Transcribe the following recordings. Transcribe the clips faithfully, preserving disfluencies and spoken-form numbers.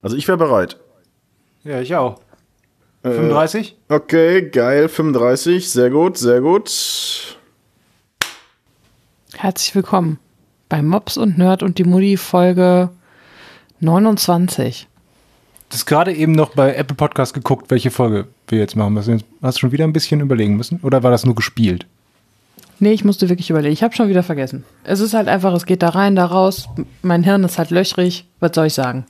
Also ich wäre bereit. Ja, ich auch. fünfunddreißig? Äh, okay, geil, fünfunddreißig. Sehr gut, sehr gut. Herzlich willkommen bei Mops und Nerd und die Mutti Folge neunundzwanzig. Du hast gerade eben noch bei Apple Podcast geguckt, welche Folge wir jetzt machen müssen. Hast du schon wieder ein bisschen überlegen müssen? Oder war das nur gespielt? Nee, ich musste wirklich überlegen. Ich habe schon wieder vergessen. Es ist halt einfach, es geht da rein, da raus. Mein Hirn ist halt löchrig. Was soll ich sagen?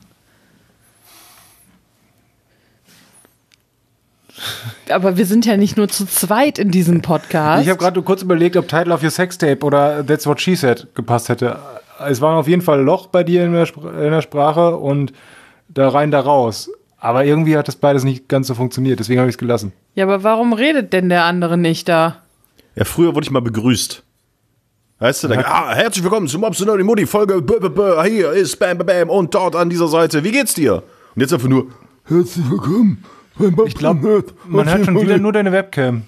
Aber wir sind ja nicht nur zu zweit in diesem Podcast. Ich habe gerade kurz überlegt, ob Title of Your Sextape oder That's What She Said gepasst hätte. Es war auf jeden Fall ein Loch bei dir in der, Spr- in der Sprache und da rein, da raus. Aber irgendwie hat das beides nicht ganz so funktioniert, deswegen habe ich es gelassen. Ja, aber warum redet denn der andere nicht da? Ja, früher wurde ich mal begrüßt. Weißt du, dann, ah, herzlich willkommen zum Mops und Nerd und die Mutti Folge. B -b -b, hier ist Bam Bam Bam und dort an dieser Seite. Wie geht's dir? Und jetzt einfach nur, herzlich willkommen. Ich glaube, man hört schon wieder nur deine Webcam.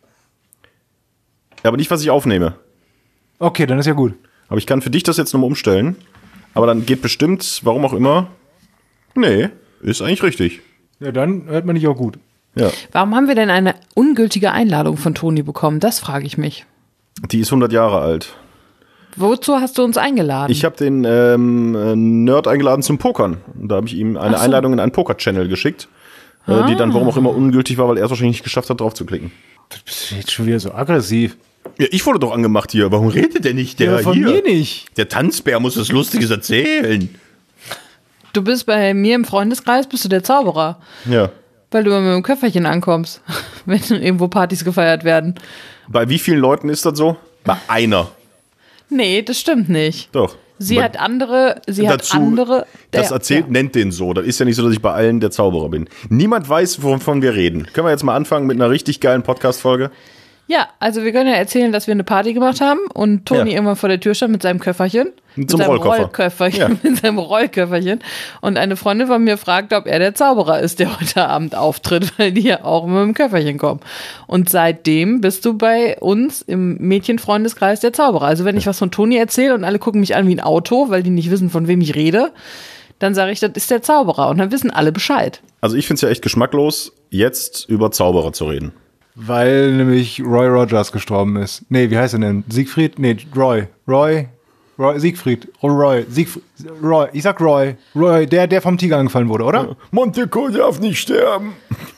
Ja, aber nicht, was ich aufnehme. Okay, dann ist ja gut. Aber ich kann für dich das jetzt nochmal umstellen. Aber dann geht bestimmt, warum auch immer, nee, ist eigentlich richtig. Ja, dann hört man dich auch gut. Ja. Warum haben wir denn eine ungültige Einladung von Toni bekommen? Das frage ich mich. Die ist hundert Jahre alt. Wozu hast du uns eingeladen? Ich habe den ähm, Nerd eingeladen zum Pokern. Und da habe ich ihm eine Ach so. Einladung in einen Poker-Channel geschickt, ah. äh, die dann warum auch immer ungültig war, weil er es wahrscheinlich nicht geschafft hat, drauf zu klicken. Du bist jetzt schon wieder so aggressiv. Ja, ich wurde doch angemacht hier. Warum redet der nicht? Der Ja, von hier? mir nicht. Der Tanzbär muss was Lustiges erzählen. Du bist bei mir im Freundeskreis, bist du der Zauberer. Ja. Weil du immer mit dem Köfferchen ankommst, wenn irgendwo Partys gefeiert werden. Bei wie vielen Leuten ist das so? Bei einer. Nee, das stimmt nicht. Doch. Sie Bei- hat andere, sie dazu, hat andere. Das der- erzählt, ja. nennt den so. Das ist ja nicht so, dass ich bei allen der Zauberer bin. Niemand weiß, wovon wir reden. Können wir jetzt mal anfangen mit einer richtig geilen Podcast-Folge? Ja, also wir können ja erzählen, dass wir eine Party gemacht haben und Toni Ja. irgendwann vor der Tür stand mit seinem Köfferchen. Mit Mit so einem seinem Rollkoffer. Rollköfferchen. Ja. Mit seinem Rollköfferchen. Und eine Freundin von mir fragt, ob er der Zauberer ist, der heute Abend auftritt, weil die ja auch mit dem Köfferchen kommen. Und seitdem bist du bei uns im Mädchenfreundeskreis der Zauberer. Also wenn ich was von Toni erzähle und alle gucken mich an wie ein Auto, weil die nicht wissen, von wem ich rede, dann sage ich, das ist der Zauberer. Und dann wissen alle Bescheid. Also ich finde es ja echt geschmacklos, jetzt über Zauberer zu reden. Weil nämlich Roy Rogers gestorben ist. Nee, wie heißt er denn? Siegfried? Nee, Roy. Roy? Roy, Siegfried. Oh, Roy. Siegfried. Roy. Ich sag Roy. Roy, der, der vom Tiger angefallen wurde, oder? Monteco darf nicht sterben.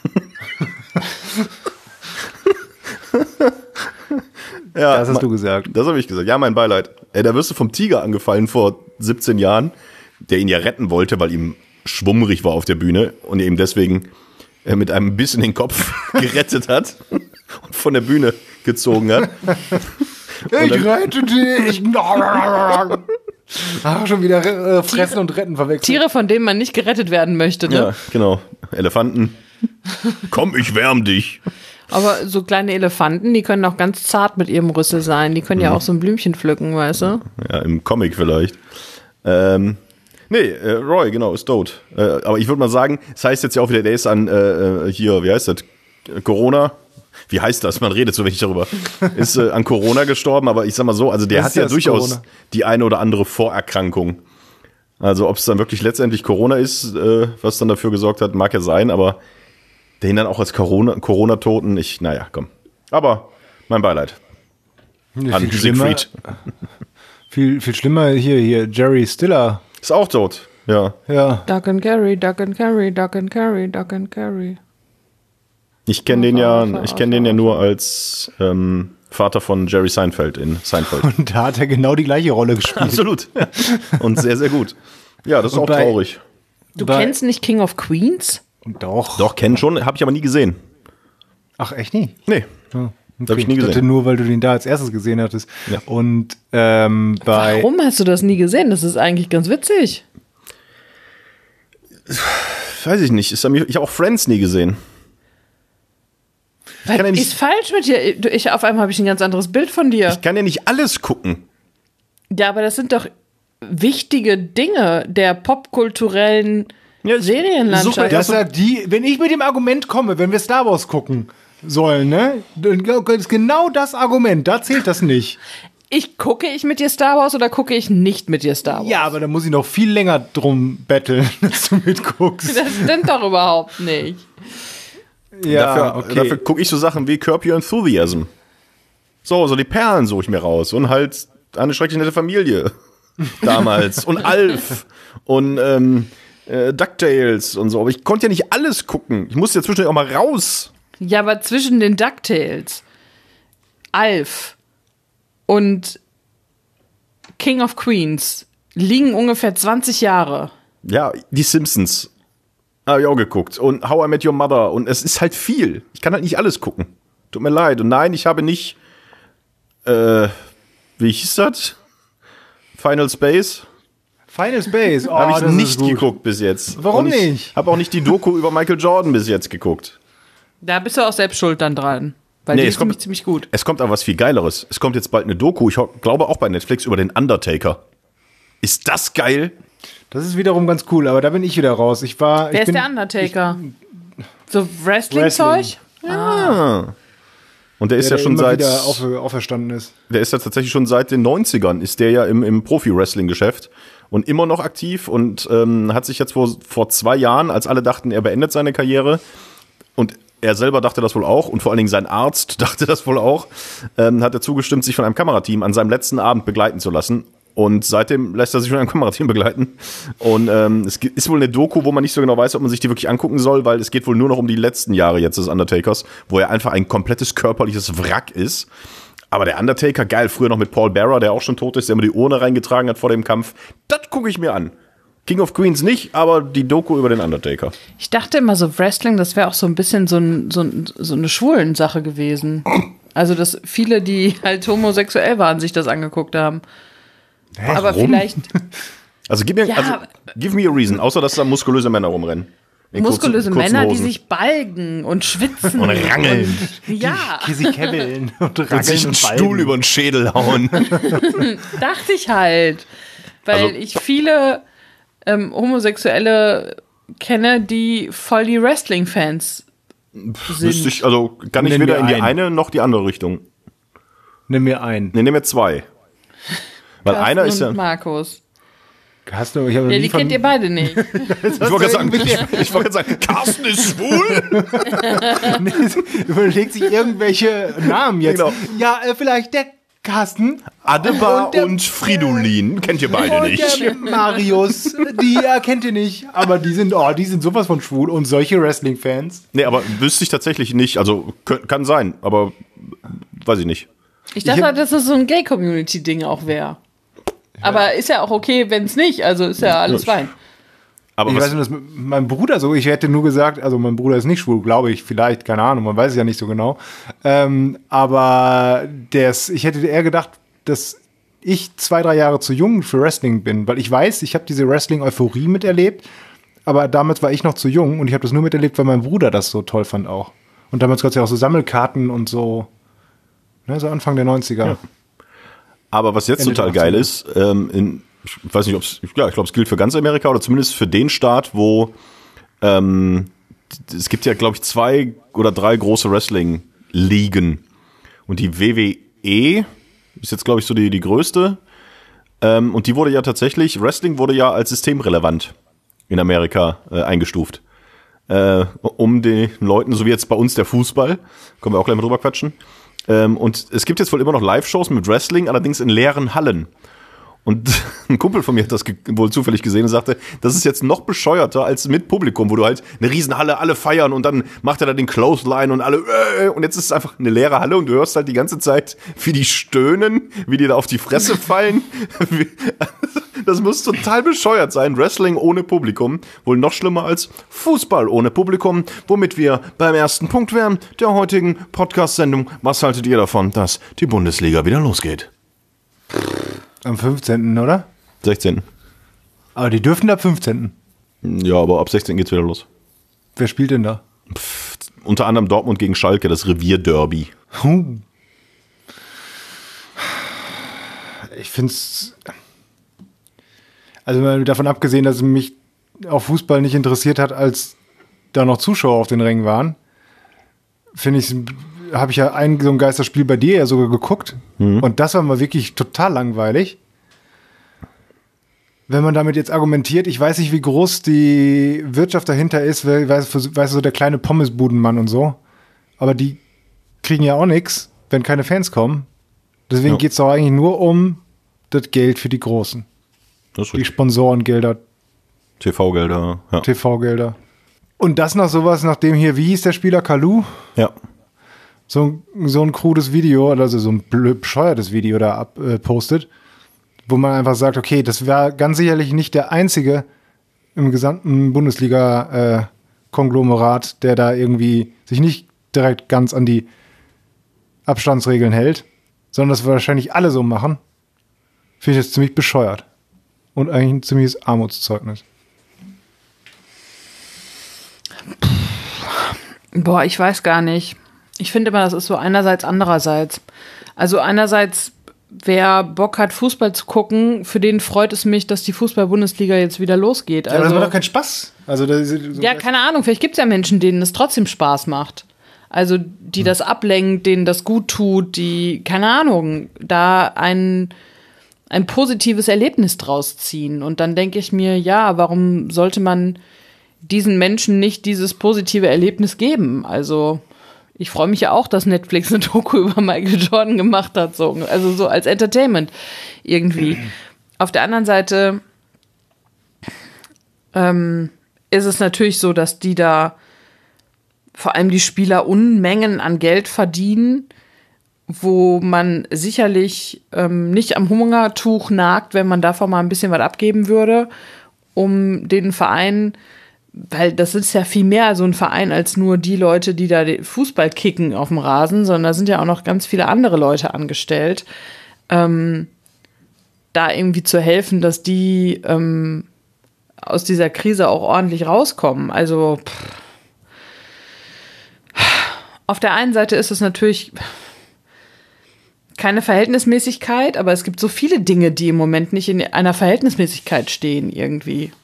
Ja, Das hast du gesagt. Das habe ich gesagt. Ja, mein Beileid. Ey, da wirst du vom Tiger angefallen vor siebzehn Jahren, der ihn ja retten wollte, weil ihm schwummrig war auf der Bühne und er ihm deswegen äh, mit einem Biss in den Kopf gerettet hat und von der Bühne gezogen hat. Ich rette dich. Ach, schon wieder äh, Fressen und Retten verwechselt. Tiere, von denen man nicht gerettet werden möchte, ne? Ja, genau. Elefanten. Komm, ich wärm dich. Aber so kleine Elefanten, die können auch ganz zart mit ihrem Rüssel sein. Die können ja auch so ein Blümchen pflücken, weißt du? Ja, im Comic vielleicht. Ähm, nee, äh, Roy, genau, ist tot. Äh, aber ich würde mal sagen, es heißt jetzt ja auch wieder, der ist an, äh, hier, wie heißt das? Corona? Wie heißt das? Man redet so wenig darüber. Ist äh, an Corona gestorben, aber ich sag mal so, also der Was hat ist ja das, durchaus Corona? die eine oder andere Vorerkrankung. Also ob es dann wirklich letztendlich Corona ist, äh, was dann dafür gesorgt hat, mag ja sein, aber den dann auch als Corona- Corona-Toten, ich, naja, komm. Aber mein Beileid. An Viel schlimmer, Siegfried. viel, viel schlimmer hier, hier, Jerry Stiller. Ist auch tot, ja. Ja. Duck and carry, duck and carry, duck and carry, duck and carry. Ich kenne den ja, Vater, ich kenne den ja nur als ähm, Vater von Jerry Seinfeld in Seinfeld. Und da hat er genau die gleiche Rolle gespielt. Absolut. Ja. Und sehr, sehr gut. Ja, das ist Und auch bei- traurig. Du Bei- kennst nicht King of Queens? Doch. Doch, kennen schon, habe ich aber nie gesehen. Ach, echt nie? Nee. Ja, Das hab ich nie dachte gesehen. nur, weil du den da als erstes gesehen hattest. Ja. Und ähm, bei... Warum hast du das nie gesehen? Das ist eigentlich ganz witzig. Weiß ich nicht. Ist ja mir- Ich habe auch Friends nie gesehen. Was kann ja nicht- ist falsch mit dir? Du, Ich, auf einmal habe ich ein ganz anderes Bild von dir. Ich kann ja nicht alles gucken. Ja, aber das sind doch wichtige Dinge der popkulturellen Ja, ich- Serienlandschaft. such mal Das ist die, wenn ich mit dem Argument komme, wenn wir Star Wars gucken sollen, ne? Dann ist genau das Argument, da zählt das nicht. ich gucke ich mit dir Star Wars oder gucke ich nicht mit dir Star Wars? Ja, aber da muss ich noch viel länger drum betteln, dass du mitguckst. Das stimmt doch überhaupt nicht. Ja, dafür okay. dafür gucke ich so Sachen wie Curb Your Enthusiasm. So, so die Perlen suche ich mir raus. Und halt Eine schrecklich nette Familie. Damals. Und Alf. Und ähm, äh, DuckTales und so. Aber ich konnte ja nicht alles gucken. Ich musste ja zwischendurch auch mal raus. Ja, aber zwischen den DuckTales, Alf und King of Queens liegen ungefähr zwanzig Jahre. Ja, die Simpsons. Habe ich auch geguckt. Und How I Met Your Mother. Und es ist halt viel. Ich kann halt nicht alles gucken. Tut mir leid. Und nein, ich habe nicht äh, wie hieß das? Final Space? Final Space, oh, habe ich das nicht ist gut. geguckt bis jetzt. Warum Und ich nicht? Habe auch nicht die Doku über Michael Jordan bis jetzt geguckt. Da bist du auch selbst schuld dann dran. Weil Nee, die es ist kommt- nämlich ziemlich gut. Es kommt aber was viel Geileres. Es kommt jetzt bald eine Doku, ich ho- glaube auch bei Netflix, über den Undertaker. Ist das geil? Das ist wiederum ganz cool, aber da bin ich wieder raus. Ich war. Wer ich ist bin, der Undertaker? So Wrestling-Zeug? Ah. Und der ist der, ja schon der immer seit wieder aufer, auferstanden ist. der ist ja tatsächlich schon seit den neunzigern ist der ja im, im Profi-Wrestling-Geschäft und immer noch aktiv und ähm, hat sich jetzt vor, vor zwei Jahren, als alle dachten, er beendet seine Karriere und er selber dachte das wohl auch und vor allen Dingen sein Arzt dachte das wohl auch, ähm, hat er zugestimmt, sich von einem Kamerateam an seinem letzten Abend begleiten zu lassen. Und seitdem lässt er sich von einem Kamerateam begleiten. Und ähm, es gibt- ist wohl eine Doku, wo man nicht so genau weiß, ob man sich die wirklich angucken soll, weil es geht wohl nur noch um die letzten Jahre jetzt des Undertakers, wo er einfach ein komplettes körperliches Wrack ist. Aber der Undertaker, geil, früher noch mit Paul Bearer, der auch schon tot ist, der immer die Urne reingetragen hat vor dem Kampf. Das gucke ich mir an. King of Queens nicht, aber die Doku über den Undertaker. Ich dachte immer so, Wrestling, das wäre auch so ein bisschen so, ein, so, ein, so eine Schwulen-Sache gewesen. Also, dass viele, die halt homosexuell waren, sich das angeguckt haben. Aber Warum? vielleicht Also gib mir, Ja, also, give me a reason, außer dass da muskulöse Männer rumrennen. In muskulöse kurzen- kurzen Männer, die Hosen. sich balgen und schwitzen. Und rangeln. Ja, Die sich kebbeln und Und rangeln sich einen und Stuhl balgen. über den Schädel hauen. dachte ich halt. Weil Also- ich viele ähm, Homosexuelle kenne, die voll die Wrestling-Fans Wüsste sind. ich, also kann ich Nenn weder mir in die einen. eine noch die andere Richtung. Nimm mir einen. Ne, nehmen wir zwei. Weil Carsten einer ist ja. und Markus. Hast du, ich habe Ja, nie die von, kennt ihr beide nicht. Ich wollte gerade sagen, ich wollte gerade sagen, Carsten ist schwul. überlegt sich irgendwelche Namen jetzt. Genau. Ja, äh, vielleicht der Carsten Adebar Und der- und Fridolin kennt ihr beide und nicht. der Marius. Die erkennt ihr nicht, aber die sind, oh, die sind sowas von schwul und solche Wrestling-Fans. Nee, aber wüsste ich tatsächlich nicht. Also kö- kann sein, aber weiß ich nicht. Ich dachte Ich hab- halt, dass das so ein Gay-Community-Ding auch wäre. Aber ist ja auch okay, wenn es nicht. Also ist ja alles fein. Aber Ich was, weiß nicht, dass mein Bruder so, ich hätte nur gesagt, also mein Bruder ist nicht schwul, glaube ich, vielleicht, keine Ahnung, man weiß es ja nicht so genau. Ähm, aber des, ich hätte eher gedacht, dass ich zwei, drei Jahre zu jung für Wrestling bin, weil ich weiß, ich habe diese Wrestling-Euphorie miterlebt, aber damals war ich noch zu jung und ich habe das nur miterlebt, weil mein Bruder das so toll fand auch. Und damals gab es ja auch so Sammelkarten und so, ne, so Anfang der neunziger. Ja. aber was jetzt Ende total der geil achtziger. ist, ähm, in, ich weiß nicht, ob es, ja, ich glaube, es gilt für ganz Amerika oder zumindest für den Staat, wo ähm, es gibt ja, glaube ich, zwei oder drei große Wrestling-Ligen. Und die W W E ist jetzt, glaube ich, so die, die größte. Ähm, und die wurde ja tatsächlich, Wrestling wurde ja als systemrelevant in Amerika äh, eingestuft. Äh, um den Leuten, so wie jetzt bei uns der Fußball, können wir auch gleich mal drüber quatschen. Ähm, und es gibt jetzt wohl immer noch Live-Shows mit Wrestling, allerdings in leeren Hallen. Und ein Kumpel von mir hat das ge- wohl zufällig gesehen und sagte, das ist jetzt noch bescheuerter als mit Publikum, wo du halt eine Riesenhalle, alle feiern und dann macht er da den Clothesline und alle äh, und jetzt ist es einfach eine leere Halle und du hörst halt die ganze Zeit, wie die stöhnen, wie die da auf die Fresse fallen. Wie- Das muss total bescheuert sein. Wrestling ohne Publikum. Wohl noch schlimmer als Fußball ohne Publikum. Womit wir beim ersten Punkt wären der heutigen Podcast-Sendung. Was haltet ihr davon, dass die Bundesliga wieder losgeht? Am fünfzehnten, oder? sechzehnten Aber die dürften ab fünfzehnten. Ja, aber ab sechzehnten geht's wieder los. Wer spielt denn da? Unter anderem Dortmund gegen Schalke, das Revierderby. Huh. Ich finde es. Also mal davon abgesehen, dass mich auch Fußball nicht interessiert hat, als da noch Zuschauer auf den Rängen waren, finde ich es habe ich ja ein so ein Geisterspiel bei dir ja sogar geguckt. Mhm. Und das war mal wirklich total langweilig. Wenn man damit jetzt argumentiert, ich weiß nicht, wie groß die Wirtschaft dahinter ist, weil, weißt du, so der kleine Pommesbudenmann und so. Aber die kriegen ja auch nichts, wenn keine Fans kommen. Deswegen ja. geht es doch eigentlich nur um das Geld für die Großen. Das ist die richtig. Sponsorengelder, T V-Gelder, ja. T V-Gelder. Und das noch sowas, nachdem hier, wie hieß der Spieler, Kalu? Ja. So, so ein krudes Video, also so ein bescheuertes Video da ab, äh, postet, wo man einfach sagt, okay, das wäre ganz sicherlich nicht der einzige im gesamten Bundesliga-Konglomerat, der da irgendwie sich nicht direkt ganz an die Abstandsregeln hält, sondern das wahrscheinlich alle so machen. Finde ich das ziemlich bescheuert. Und eigentlich ein ziemliches Armutszeugnis. Boah, ich weiß gar nicht. Ich finde immer, das ist so einerseits, andererseits. Also einerseits, wer Bock hat, Fußball zu gucken, für den freut es mich, dass die Fußball-Bundesliga jetzt wieder losgeht. Ja, also, das macht doch keinen Spaß. Also, das, so ja, keine Ahnung, vielleicht gibt es ja Menschen, denen es trotzdem Spaß macht. Also, die hm. das ablenkt, denen das gut tut, die, keine Ahnung, da ein, ein positives Erlebnis draus ziehen. Und dann denke ich mir, ja, warum sollte man diesen Menschen nicht dieses positive Erlebnis geben? Also, ich freue mich ja auch, dass Netflix eine Doku über Michael Jordan gemacht hat, so, also so als Entertainment irgendwie. Auf der anderen Seite ähm, ist es natürlich so, dass die da vor allem die Spieler Unmengen an Geld verdienen, wo man sicherlich ähm, nicht am Hungertuch nagt, wenn man davon mal ein bisschen was abgeben würde, um den Verein, weil das ist ja viel mehr so ein Verein als nur die Leute, die da den Fußball kicken auf dem Rasen, sondern da sind ja auch noch ganz viele andere Leute angestellt, ähm, da irgendwie zu helfen, dass die ähm, aus dieser Krise auch ordentlich rauskommen. Also pff. Auf der einen Seite ist es natürlich keine Verhältnismäßigkeit, aber es gibt so viele Dinge, die im Moment nicht in einer Verhältnismäßigkeit stehen irgendwie.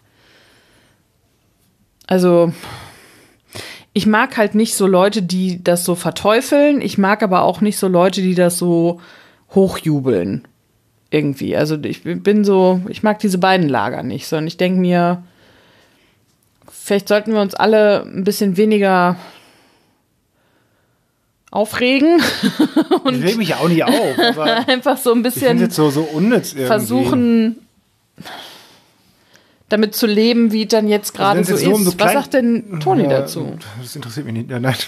Also ich mag halt nicht so Leute, die das so verteufeln. Ich mag aber auch nicht so Leute, die das so hochjubeln irgendwie. Also ich bin so, ich mag diese beiden Lager nicht, sondern ich denke mir, vielleicht sollten wir uns alle ein bisschen weniger aufregen. Und ich reg mich ja auch nicht auf, aber einfach so ein bisschen ich jetzt so, so unnütz irgendwie. Versuchen, damit zu leben, wie dann jetzt gerade also so so ist. um so Was klein, sagt denn Toni ja, dazu? Das interessiert mich nicht. Ja, nein.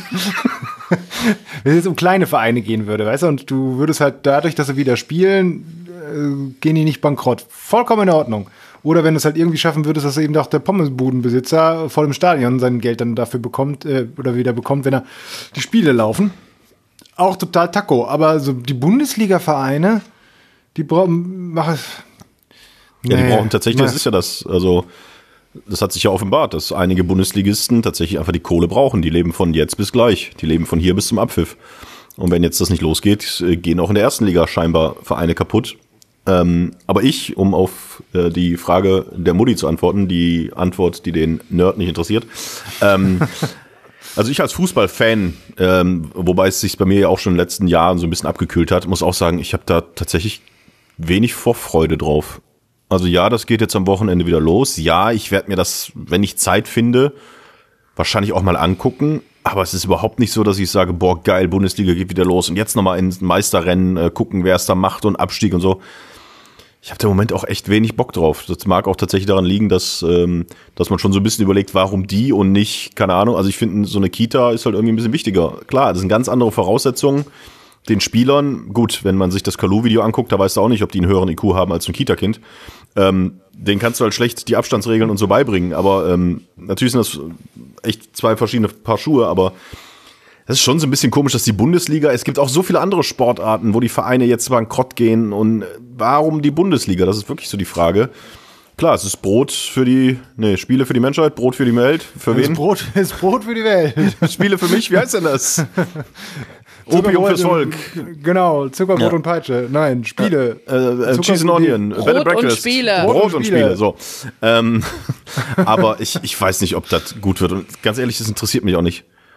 Wenn es jetzt um kleine Vereine gehen würde, weißt du, und du würdest halt dadurch, dass sie wieder spielen, äh, gehen die nicht bankrott. Vollkommen in Ordnung. Oder wenn du es halt irgendwie schaffen würdest, dass eben auch der Pommesbudenbesitzer voll im Stadion sein Geld dann dafür bekommt, äh, oder wieder bekommt, wenn er die Spiele laufen. Auch total Taco. Aber so die Bundesliga-Vereine, die brauchen, mach es. Ja, die Nee, brauchen tatsächlich, nee. das ist ja das, also das hat sich ja offenbart, dass einige Bundesligisten tatsächlich einfach die Kohle brauchen. Die leben von jetzt bis gleich. Die leben von hier bis zum Abpfiff. Und wenn jetzt das nicht losgeht, gehen auch in der ersten Liga scheinbar Vereine kaputt. Ähm, aber ich, um auf äh, die Frage der Mutti zu antworten, die Antwort, die den Nerd nicht interessiert. Ähm, also ich als Fußballfan, ähm, wobei es sich bei mir ja auch schon in den letzten Jahren so ein bisschen abgekühlt hat, muss auch sagen, ich habe da tatsächlich wenig Vorfreude drauf. Also ja, das geht jetzt am Wochenende wieder los. Ja, ich werde mir das, wenn ich Zeit finde, wahrscheinlich auch mal angucken. Aber es ist überhaupt nicht so, dass ich sage, boah, geil, Bundesliga geht wieder los und jetzt nochmal ins Meisterrennen äh, gucken, wer es da macht und Abstieg und so. Ich habe da im Moment auch echt wenig Bock drauf. Das mag auch tatsächlich daran liegen, dass, ähm, dass man schon so ein bisschen überlegt, warum die und nicht, keine Ahnung. Also ich finde, so eine Kita ist halt irgendwie ein bisschen wichtiger. Klar, das sind ganz andere Voraussetzungen. Den Spielern, gut, wenn man sich das Kalu-Video anguckt, da weißt du auch nicht, ob die einen höheren I Q haben als ein Kita-Kind. Ähm, den kannst du halt schlecht die Abstandsregeln und so beibringen. Aber ähm, natürlich sind das echt zwei verschiedene Paar Schuhe, aber das ist schon so ein bisschen komisch, dass die Bundesliga, es gibt auch so viele andere Sportarten, wo die Vereine jetzt bankrott gehen und warum die Bundesliga? Das ist wirklich so die Frage. Klar, es ist Brot für die, nee, Spiele für die Menschheit, Brot für die Welt. Für Das wen? ist Brot, das ist Brot für die Welt. Spiele für mich, wie heißt denn das? Opium fürs Volk. Genau, Zuckerbrot Ja. und Peitsche. Nein, Spiele. Äh, äh, Zuckerbrot- Cheese and Onion. Brot Bed and und Breakfast. Spiele. Brot, Brot und und Spiele, Spiele. so. Ähm, aber ich, ich weiß nicht, ob das gut wird. Und ganz ehrlich, das interessiert mich auch nicht.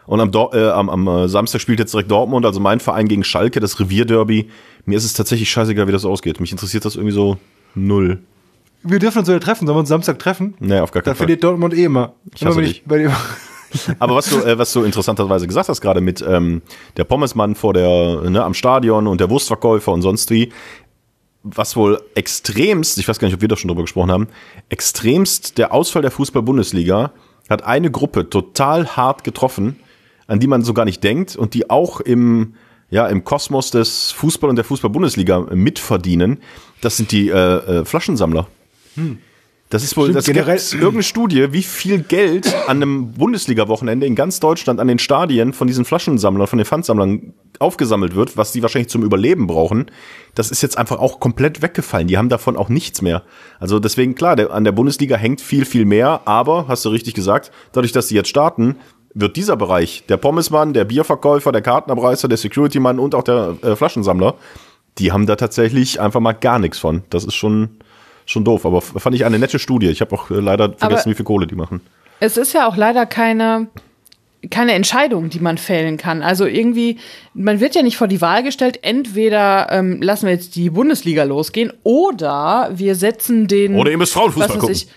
Und am, Dor- äh, am, am Samstag spielt jetzt direkt Dortmund, also mein Verein gegen Schalke, das Revierderby. Mir ist es tatsächlich scheißegal, wie das ausgeht. Mich interessiert das irgendwie so null. Wir dürfen uns wieder treffen. Sollen wir uns Samstag treffen? Nee, auf gar keinen Da Fall. verliert Dortmund eh immer. Ich hasse immer wenn dich. ich bei dir Aber was du, äh, was du interessanterweise gesagt hast, gerade mit ähm, der Pommesmann vor der, ne, am Stadion und der Wurstverkäufer und sonst wie, was wohl extremst, ich weiß gar nicht, ob wir da schon drüber gesprochen haben, extremst der Ausfall der Fußball-Bundesliga hat eine Gruppe total hart getroffen, an die man so gar nicht denkt und die auch im, ja, im Kosmos des Fußball und der Fußball-Bundesliga mitverdienen. Das sind die äh, äh, Flaschensammler. Hm. Das ist wohl, Stimmt, das generell- gibt irgendeine Studie, wie viel Geld an einem Bundesliga-Wochenende in ganz Deutschland an den Stadien von diesen Flaschensammlern, von den Pfandsammlern aufgesammelt wird, was die wahrscheinlich zum Überleben brauchen. Das ist jetzt einfach auch komplett weggefallen. Die haben davon auch nichts mehr. Also deswegen, klar, der, an der Bundesliga hängt viel, viel mehr. Aber, hast du richtig gesagt, dadurch, dass die jetzt starten, wird dieser Bereich, der Pommesmann, der Bierverkäufer, der Kartenabreißer, der Security-Mann und auch der äh, Flaschensammler, die haben da tatsächlich einfach mal gar nichts von. Das ist schon... Schon doof, aber fand ich eine nette Studie. Ich habe auch äh, leider vergessen, Aber wie viel Kohle die machen. Es ist ja auch leider keine, keine Entscheidung, die man fällen kann. Also irgendwie, man wird ja nicht vor die Wahl gestellt, entweder ähm, lassen wir jetzt die Bundesliga losgehen oder wir setzen den Oder ihr müsst Frauenfußball was weiß gucken. ich,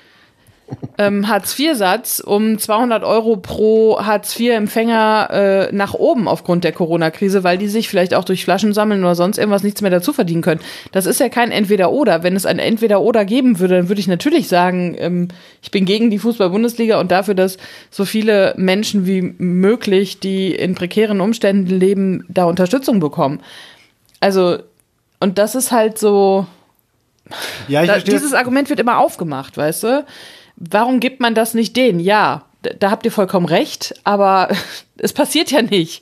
ähm, Hartz vier Satz um zweihundert Euro pro Hartz vier Empfänger äh, nach oben aufgrund der Corona-Krise, weil die sich vielleicht auch durch Flaschen sammeln oder sonst irgendwas nichts mehr dazu verdienen können. Das ist ja kein Entweder-Oder. Wenn es ein Entweder-Oder geben würde, dann würde ich natürlich sagen, ähm, ich bin gegen die Fußball-Bundesliga und dafür, dass so viele Menschen wie möglich, die in prekären Umständen leben, da Unterstützung bekommen. Also, und das ist halt so, Ja, ich da, verstehe. dieses Argument wird immer aufgemacht, weißt du? Warum gibt man das nicht denen? Ja, da, da habt ihr vollkommen recht, aber es passiert ja nicht.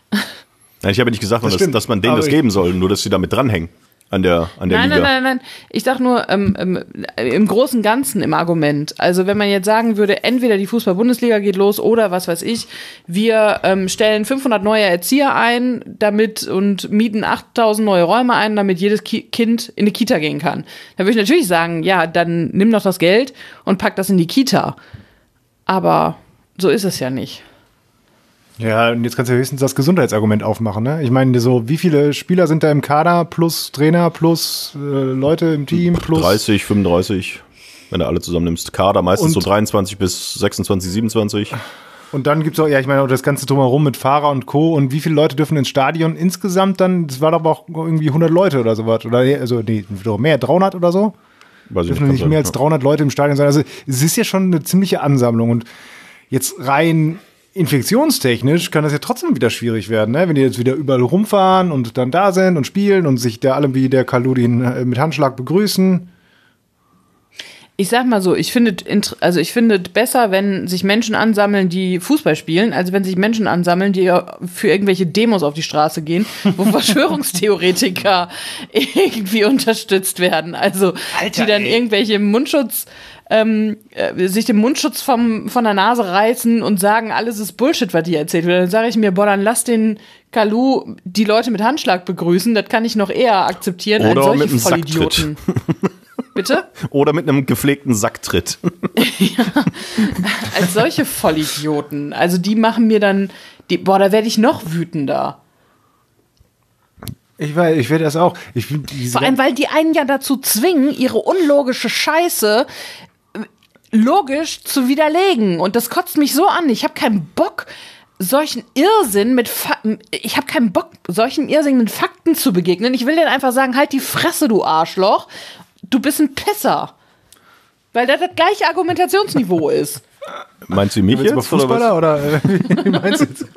Nein, ich habe nicht gesagt, Das dass, stimmt, dass man denen aber das ich- geben soll, nur dass sie damit dranhängen an der, an der Nein, Liga. nein, nein, nein. Ich sag nur ähm, ähm, im Großen und Ganzen im Argument. Also wenn man jetzt sagen würde, entweder die Fußball-Bundesliga geht los oder was weiß ich, wir ähm, stellen fünfhundert neue Erzieher ein, damit und mieten achttausend neue Räume ein, damit jedes Ki- Kind in die Kita gehen kann. Dann würde ich natürlich sagen, ja, dann nimm doch das Geld und pack das in die Kita. Aber so ist es ja nicht. Ja, und jetzt kannst du höchstens das Gesundheitsargument aufmachen, ne? Ich meine, so, wie viele Spieler sind da im Kader plus Trainer plus äh, Leute im Team plus. dreißig, fünfunddreißig, wenn du alle zusammennimmst. Kader meistens Und- so dreiundzwanzig bis sechsundzwanzig, siebenundzwanzig. Und dann gibt's auch, ja, ich meine, auch das ganze Drumherum mit Fahrer und Co. Und wie viele Leute dürfen ins Stadion insgesamt dann? Das war doch auch irgendwie hundert Leute oder sowas. Oder, nee, also, nee, doch mehr, dreihundert oder so? Weiß ich Dürfen kann nicht sein, mehr als ja. dreihundert Leute im Stadion sein. Also, es ist ja schon eine ziemliche Ansammlung. Und jetzt rein infektionstechnisch kann das ja trotzdem wieder schwierig werden, ne? Wenn die jetzt wieder überall rumfahren und dann da sind und spielen und sich da alle wie der Kaludin äh, mit Handschlag begrüßen. Ich sag mal so, ich finde, also ich finde besser, wenn sich Menschen ansammeln, die Fußball spielen, als wenn sich Menschen ansammeln, die für irgendwelche Demos auf die Straße gehen, wo Verschwörungstheoretiker irgendwie unterstützt werden. Also Alter, die dann ey. irgendwelche Mundschutz, ähm, äh, sich den Mundschutz vom, von der Nase reißen und sagen, alles ist Bullshit, was die erzählt wird. Dann sage ich mir, boah, dann lass den Kalu die Leute mit Handschlag begrüßen, das kann ich noch eher akzeptieren Oder als solche mit einem Vollidioten. Bitte? Oder mit einem gepflegten Sacktritt. Als solche Vollidioten. Also die machen mir dann, die, boah, da werde ich noch wütender. Ich weiß, ich werde das auch. Ich find diese Vor allem, weil die einen ja dazu zwingen, ihre unlogische Scheiße äh, logisch zu widerlegen. Und das kotzt mich so an. Ich habe keinen Bock, solchen Irrsinn mit Fa ich habe keinen Bock, solchen Irrsinn mit Fakten zu begegnen. Ich will denen einfach sagen, halt die Fresse, du Arschloch. Du bist ein Pisser. Weil das das gleiche Argumentationsniveau ist. Meinst du mich Jetzt jetzt? über Oder was? Fußballer oder, äh, wie meinst du jetzt?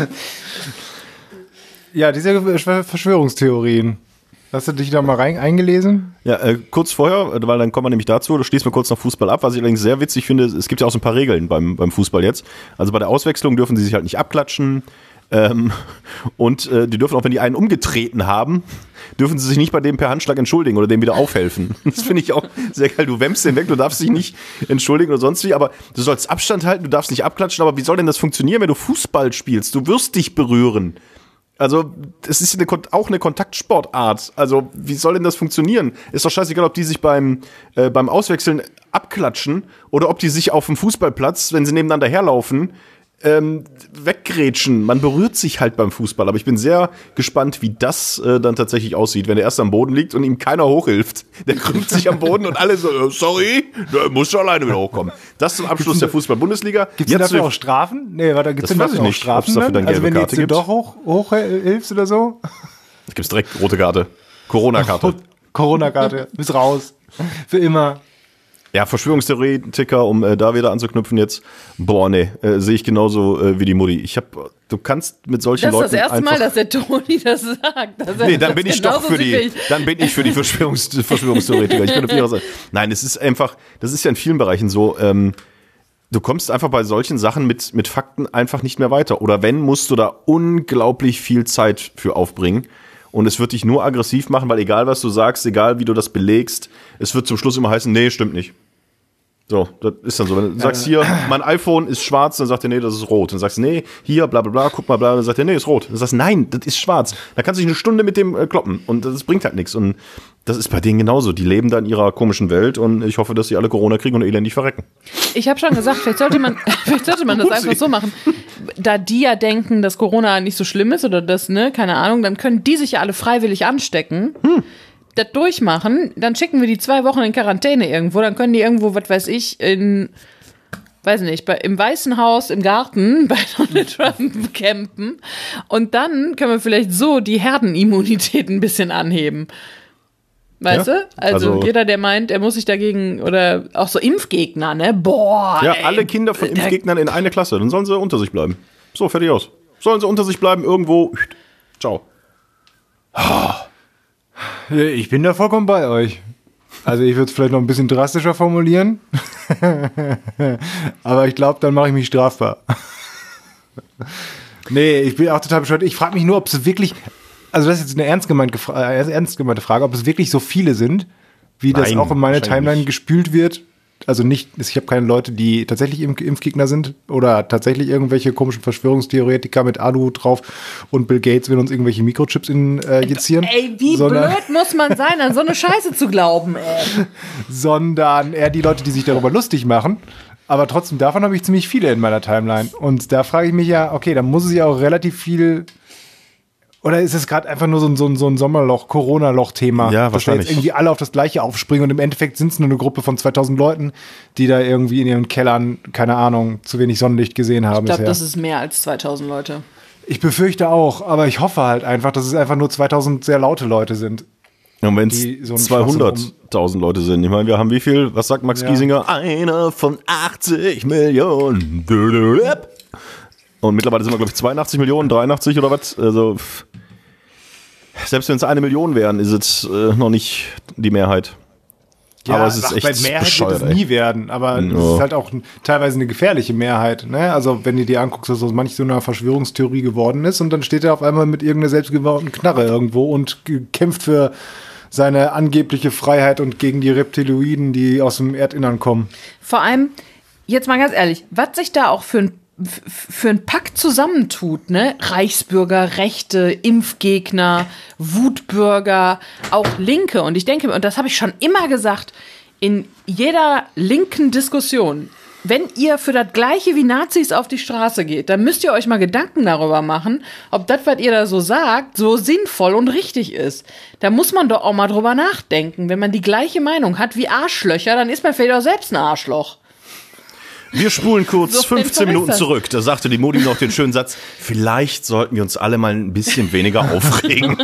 Ja, diese Verschwörungstheorien. Hast du dich da mal rein eingelesen? Ja, äh, kurz vorher, äh, weil dann kommen wir nämlich dazu, du schließt mal kurz noch Fußball ab, was ich allerdings sehr witzig finde, es gibt ja auch so ein paar Regeln beim, beim Fußball jetzt. Also bei der Auswechslung dürfen sie sich halt nicht abklatschen ähm, und äh, die dürfen auch, wenn die einen umgetreten haben, dürfen sie sich nicht bei dem per Handschlag entschuldigen oder dem wieder aufhelfen. Das finde ich auch sehr geil. Du wämmst den weg, du darfst dich nicht entschuldigen oder sonst wie, aber du sollst Abstand halten, du darfst nicht abklatschen, aber wie soll denn das funktionieren, wenn du Fußball spielst? Du wirst dich berühren. Also, es ist eine, auch eine Kontaktsportart. Also, wie soll denn das funktionieren? Ist doch scheißegal, ob die sich beim, äh, beim Auswechseln abklatschen oder ob die sich auf dem Fußballplatz, wenn sie nebeneinander herlaufen, ähm, weggrätschen. Man berührt sich halt beim Fußball. Aber ich bin sehr gespannt, wie das äh, dann tatsächlich aussieht, wenn er erst am Boden liegt und ihm keiner hochhilft. Der krümmt sich am Boden und alle so, äh, sorry, der muss schon alleine wieder hochkommen. Das zum Abschluss der Fußball-Bundesliga. Gibt es dafür auch Strafen? Nee, warte, gibt es dafür auch Strafen? Dafür dann also gelbe wenn du Karte jetzt gibt. doch hoch, hochhilfst oder so? Da gibt's direkt rote Karte. Corona-Karte. Corona-Karte. Bist raus. Für immer. Ja, Verschwörungstheoretiker, um äh, da wieder anzuknüpfen jetzt. Boah, nee, äh, sehe ich genauso äh, wie die Mutti. Ich hab, du kannst mit solchen Leuten Das ist das erste einfach Mal, dass der Toni das sagt. Dass er nee, dann das bin ich doch genauso für die, sieht wie ich. dann bin ich für die Verschwörungs Verschwörungstheoretiker. Ich bin auf ihrer Seite. Nein, es ist einfach, das ist ja in vielen Bereichen so, ähm, du kommst einfach bei solchen Sachen mit, mit Fakten einfach nicht mehr weiter. Oder wenn, musst du da unglaublich viel Zeit für aufbringen. Und es wird dich nur aggressiv machen, weil egal was du sagst, egal wie du das belegst, es wird zum Schluss immer heißen, nee, stimmt nicht. So, das ist dann so. Wenn du sagst, hier, mein iPhone ist schwarz, dann sagt er, nee, das ist rot. Dann sagst du, nee, hier, bla bla bla, guck mal, bla, dann sagt er, nee, ist rot. Dann sagst du, nein, das ist schwarz. Da kannst du dich eine Stunde mit dem äh, kloppen und das bringt halt nichts. Und das ist bei denen genauso. Die leben da in ihrer komischen Welt und ich hoffe, dass sie alle Corona kriegen und elendig verrecken. Ich habe schon gesagt, vielleicht sollte man, vielleicht sollte man das einfach so machen. Da die ja denken, dass Corona nicht so schlimm ist oder das, ne, keine Ahnung, dann können die sich ja alle freiwillig anstecken. Hm. Das durchmachen, dann schicken wir die zwei Wochen in Quarantäne irgendwo, dann können die irgendwo, was weiß ich, in, weiß nicht, bei, im Weißen Haus, im Garten bei Donald Trump campen und dann können wir vielleicht so die Herdenimmunität ein bisschen anheben. Weißt ja, du? Also, also jeder, der meint, er muss sich dagegen, oder auch so Impfgegner, ne? Boah, ja, ey, alle Kinder von Impfgegnern in eine Klasse, dann sollen sie unter sich bleiben. So, fertig aus. Sollen sie unter sich bleiben, irgendwo. Ciao. Ich bin da vollkommen bei euch. Also ich würde es vielleicht noch ein bisschen drastischer formulieren. Aber ich glaube, dann mache ich mich strafbar. Nee, ich bin auch total bescheuert. Ich frage mich nur, ob es wirklich, also das ist jetzt eine ernst gemeinte, äh, ernst gemeinte Frage, ob es wirklich so viele sind, wie das Nein, auch in meine Timeline nicht. gespült wird. Also nicht, ich habe keine Leute, die tatsächlich Impf- Impfgegner sind oder tatsächlich irgendwelche komischen Verschwörungstheoretiker mit Alu drauf und Bill Gates will uns irgendwelche Mikrochips injizieren. Ey, wie sondern, blöd muss man sein, an so eine Scheiße zu glauben, ey. sondern eher die Leute, die sich darüber lustig machen. Aber trotzdem, davon habe ich ziemlich viele in meiner Timeline. Und da frage ich mich ja, okay, da muss es ja auch relativ viel. Oder ist es gerade einfach nur so ein, so ein, so ein Sommerloch, Corona-Loch-Thema? Ja, dass wahrscheinlich. da jetzt irgendwie alle auf das Gleiche aufspringen und im Endeffekt sind es nur eine Gruppe von zweitausend Leuten, die da irgendwie in ihren Kellern, keine Ahnung, zu wenig Sonnenlicht gesehen haben. Ich glaube, bisher. das ist mehr als zweitausend Leute. Ich befürchte auch, aber ich hoffe halt einfach, dass es einfach nur zweitausend sehr laute Leute sind. Ja, und wenn die so es einen zweihunderttausend Leute sind, ich meine, wir haben wie viel, was sagt Max Ja. Giesinger? Einer von achtzig Millionen. Und mittlerweile sind wir, glaube ich, zweiundachtzig Millionen, dreiundachtzig oder was. Also, pff. Selbst wenn es eine Million wären, ist es äh, noch nicht die Mehrheit. Ja, aber es ist ach, echt bei Mehrheit bescheuert, wird es ey. nie werden, aber es Ja. ist halt auch teilweise eine gefährliche Mehrheit. Ne? Also wenn du dir anguckst, dass so manch so eine Verschwörungstheorie geworden ist und dann steht er auf einmal mit irgendeiner selbstgebauten Knarre irgendwo und g- kämpft für seine angebliche Freiheit und gegen die Reptiloiden, die aus dem Erdinnern kommen. Vor allem, jetzt mal ganz ehrlich, was sich da auch für ein f- für ein Pack zusammentut, ne? Reichsbürger, Rechte, Impfgegner, Wutbürger, auch Linke. Und ich denke, und das habe ich schon immer gesagt, in jeder linken Diskussion, wenn ihr für das Gleiche wie Nazis auf die Straße geht, dann müsst ihr euch mal Gedanken darüber machen, ob das, was ihr da so sagt, so sinnvoll und richtig ist. Da muss man doch auch mal drüber nachdenken. Wenn man die gleiche Meinung hat wie Arschlöcher, dann ist man vielleicht auch selbst ein Arschloch. Wir spulen kurz So fünfzehn einfach Minuten ist das. zurück. Da sagte die Modi noch den schönen Satz, vielleicht sollten wir uns alle mal ein bisschen weniger aufregen.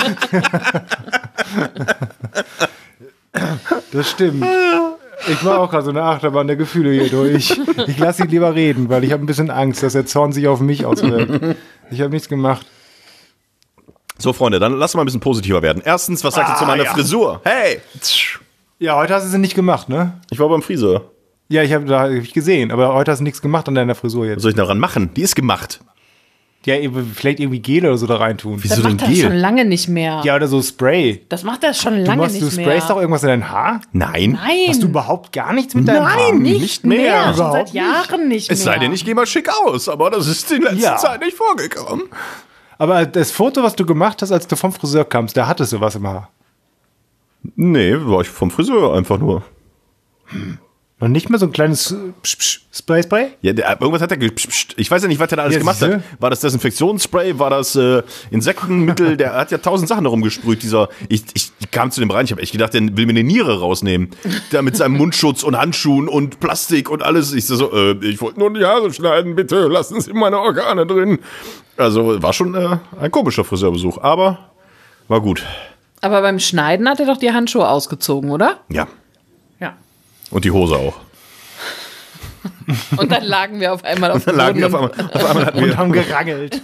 Das stimmt. Ich war auch gerade so eine Achterbahn der Gefühle hier durch. Ich lasse ihn lieber reden, weil ich habe ein bisschen Angst, dass der Zorn sich auf mich auswirkt. Ich habe nichts gemacht. So, Freunde, dann lass mal ein bisschen positiver werden. Erstens, was sagt ihr Ah, zu meiner ja. Frisur? Hey! Ja, heute hast du sie nicht gemacht, ne? Ich war beim Friseur. Ja, ich habe da hab ich gesehen, aber heute hast du nichts gemacht an deiner Frisur Was jetzt. soll ich daran machen? Die ist gemacht. Ja, eben, vielleicht irgendwie Gel oder so da reintun. Wieso Das denn macht er schon Gel? lange nicht mehr. Ja, oder so Spray. Das macht er schon Du, lange machst, du nicht mehr. sprayst doch irgendwas in dein Haar? Nein. Nein, Hast du überhaupt gar nichts mit deinem Haar? Nein, nicht, nicht mehr. mehr. Schon Überhaupt seit Jahren nicht mehr. Es sei denn, ich gehe mal schick aus, aber das ist in letzter Ja. Zeit nicht vorgekommen. Aber das Foto, was du gemacht hast, als du vom Friseur kamst, da hattest du was im Haar. Nee, war ich vom Friseur einfach nur. Noch nicht mal so ein kleines Psch, Psch, Spray, Spray? Ja, der, irgendwas hat er gepscht. Ich weiß ja nicht, was er da alles Ja, gemacht siehste? hat. War das Desinfektionsspray? War das äh, Insektenmittel? Der hat ja tausend Sachen herumgesprüht. Dieser, ich, ich kam zu dem rein, ich habe echt gedacht, der will mir eine Niere rausnehmen. Der mit seinem Mundschutz und Handschuhen und Plastik und alles. Ich so, so äh, ich wollte nur die Haare schneiden, bitte lassen Sie meine Organe drin. Also war schon äh, ein komischer Friseurbesuch, aber war gut. Aber beim Schneiden hat er doch die Handschuhe ausgezogen, oder? Ja, Ja. und die Hose auch. Und dann lagen wir auf einmal auf dem Dann lagen Boden. wir auf einmal, auf einmal hatten Und wir, haben gerangelt.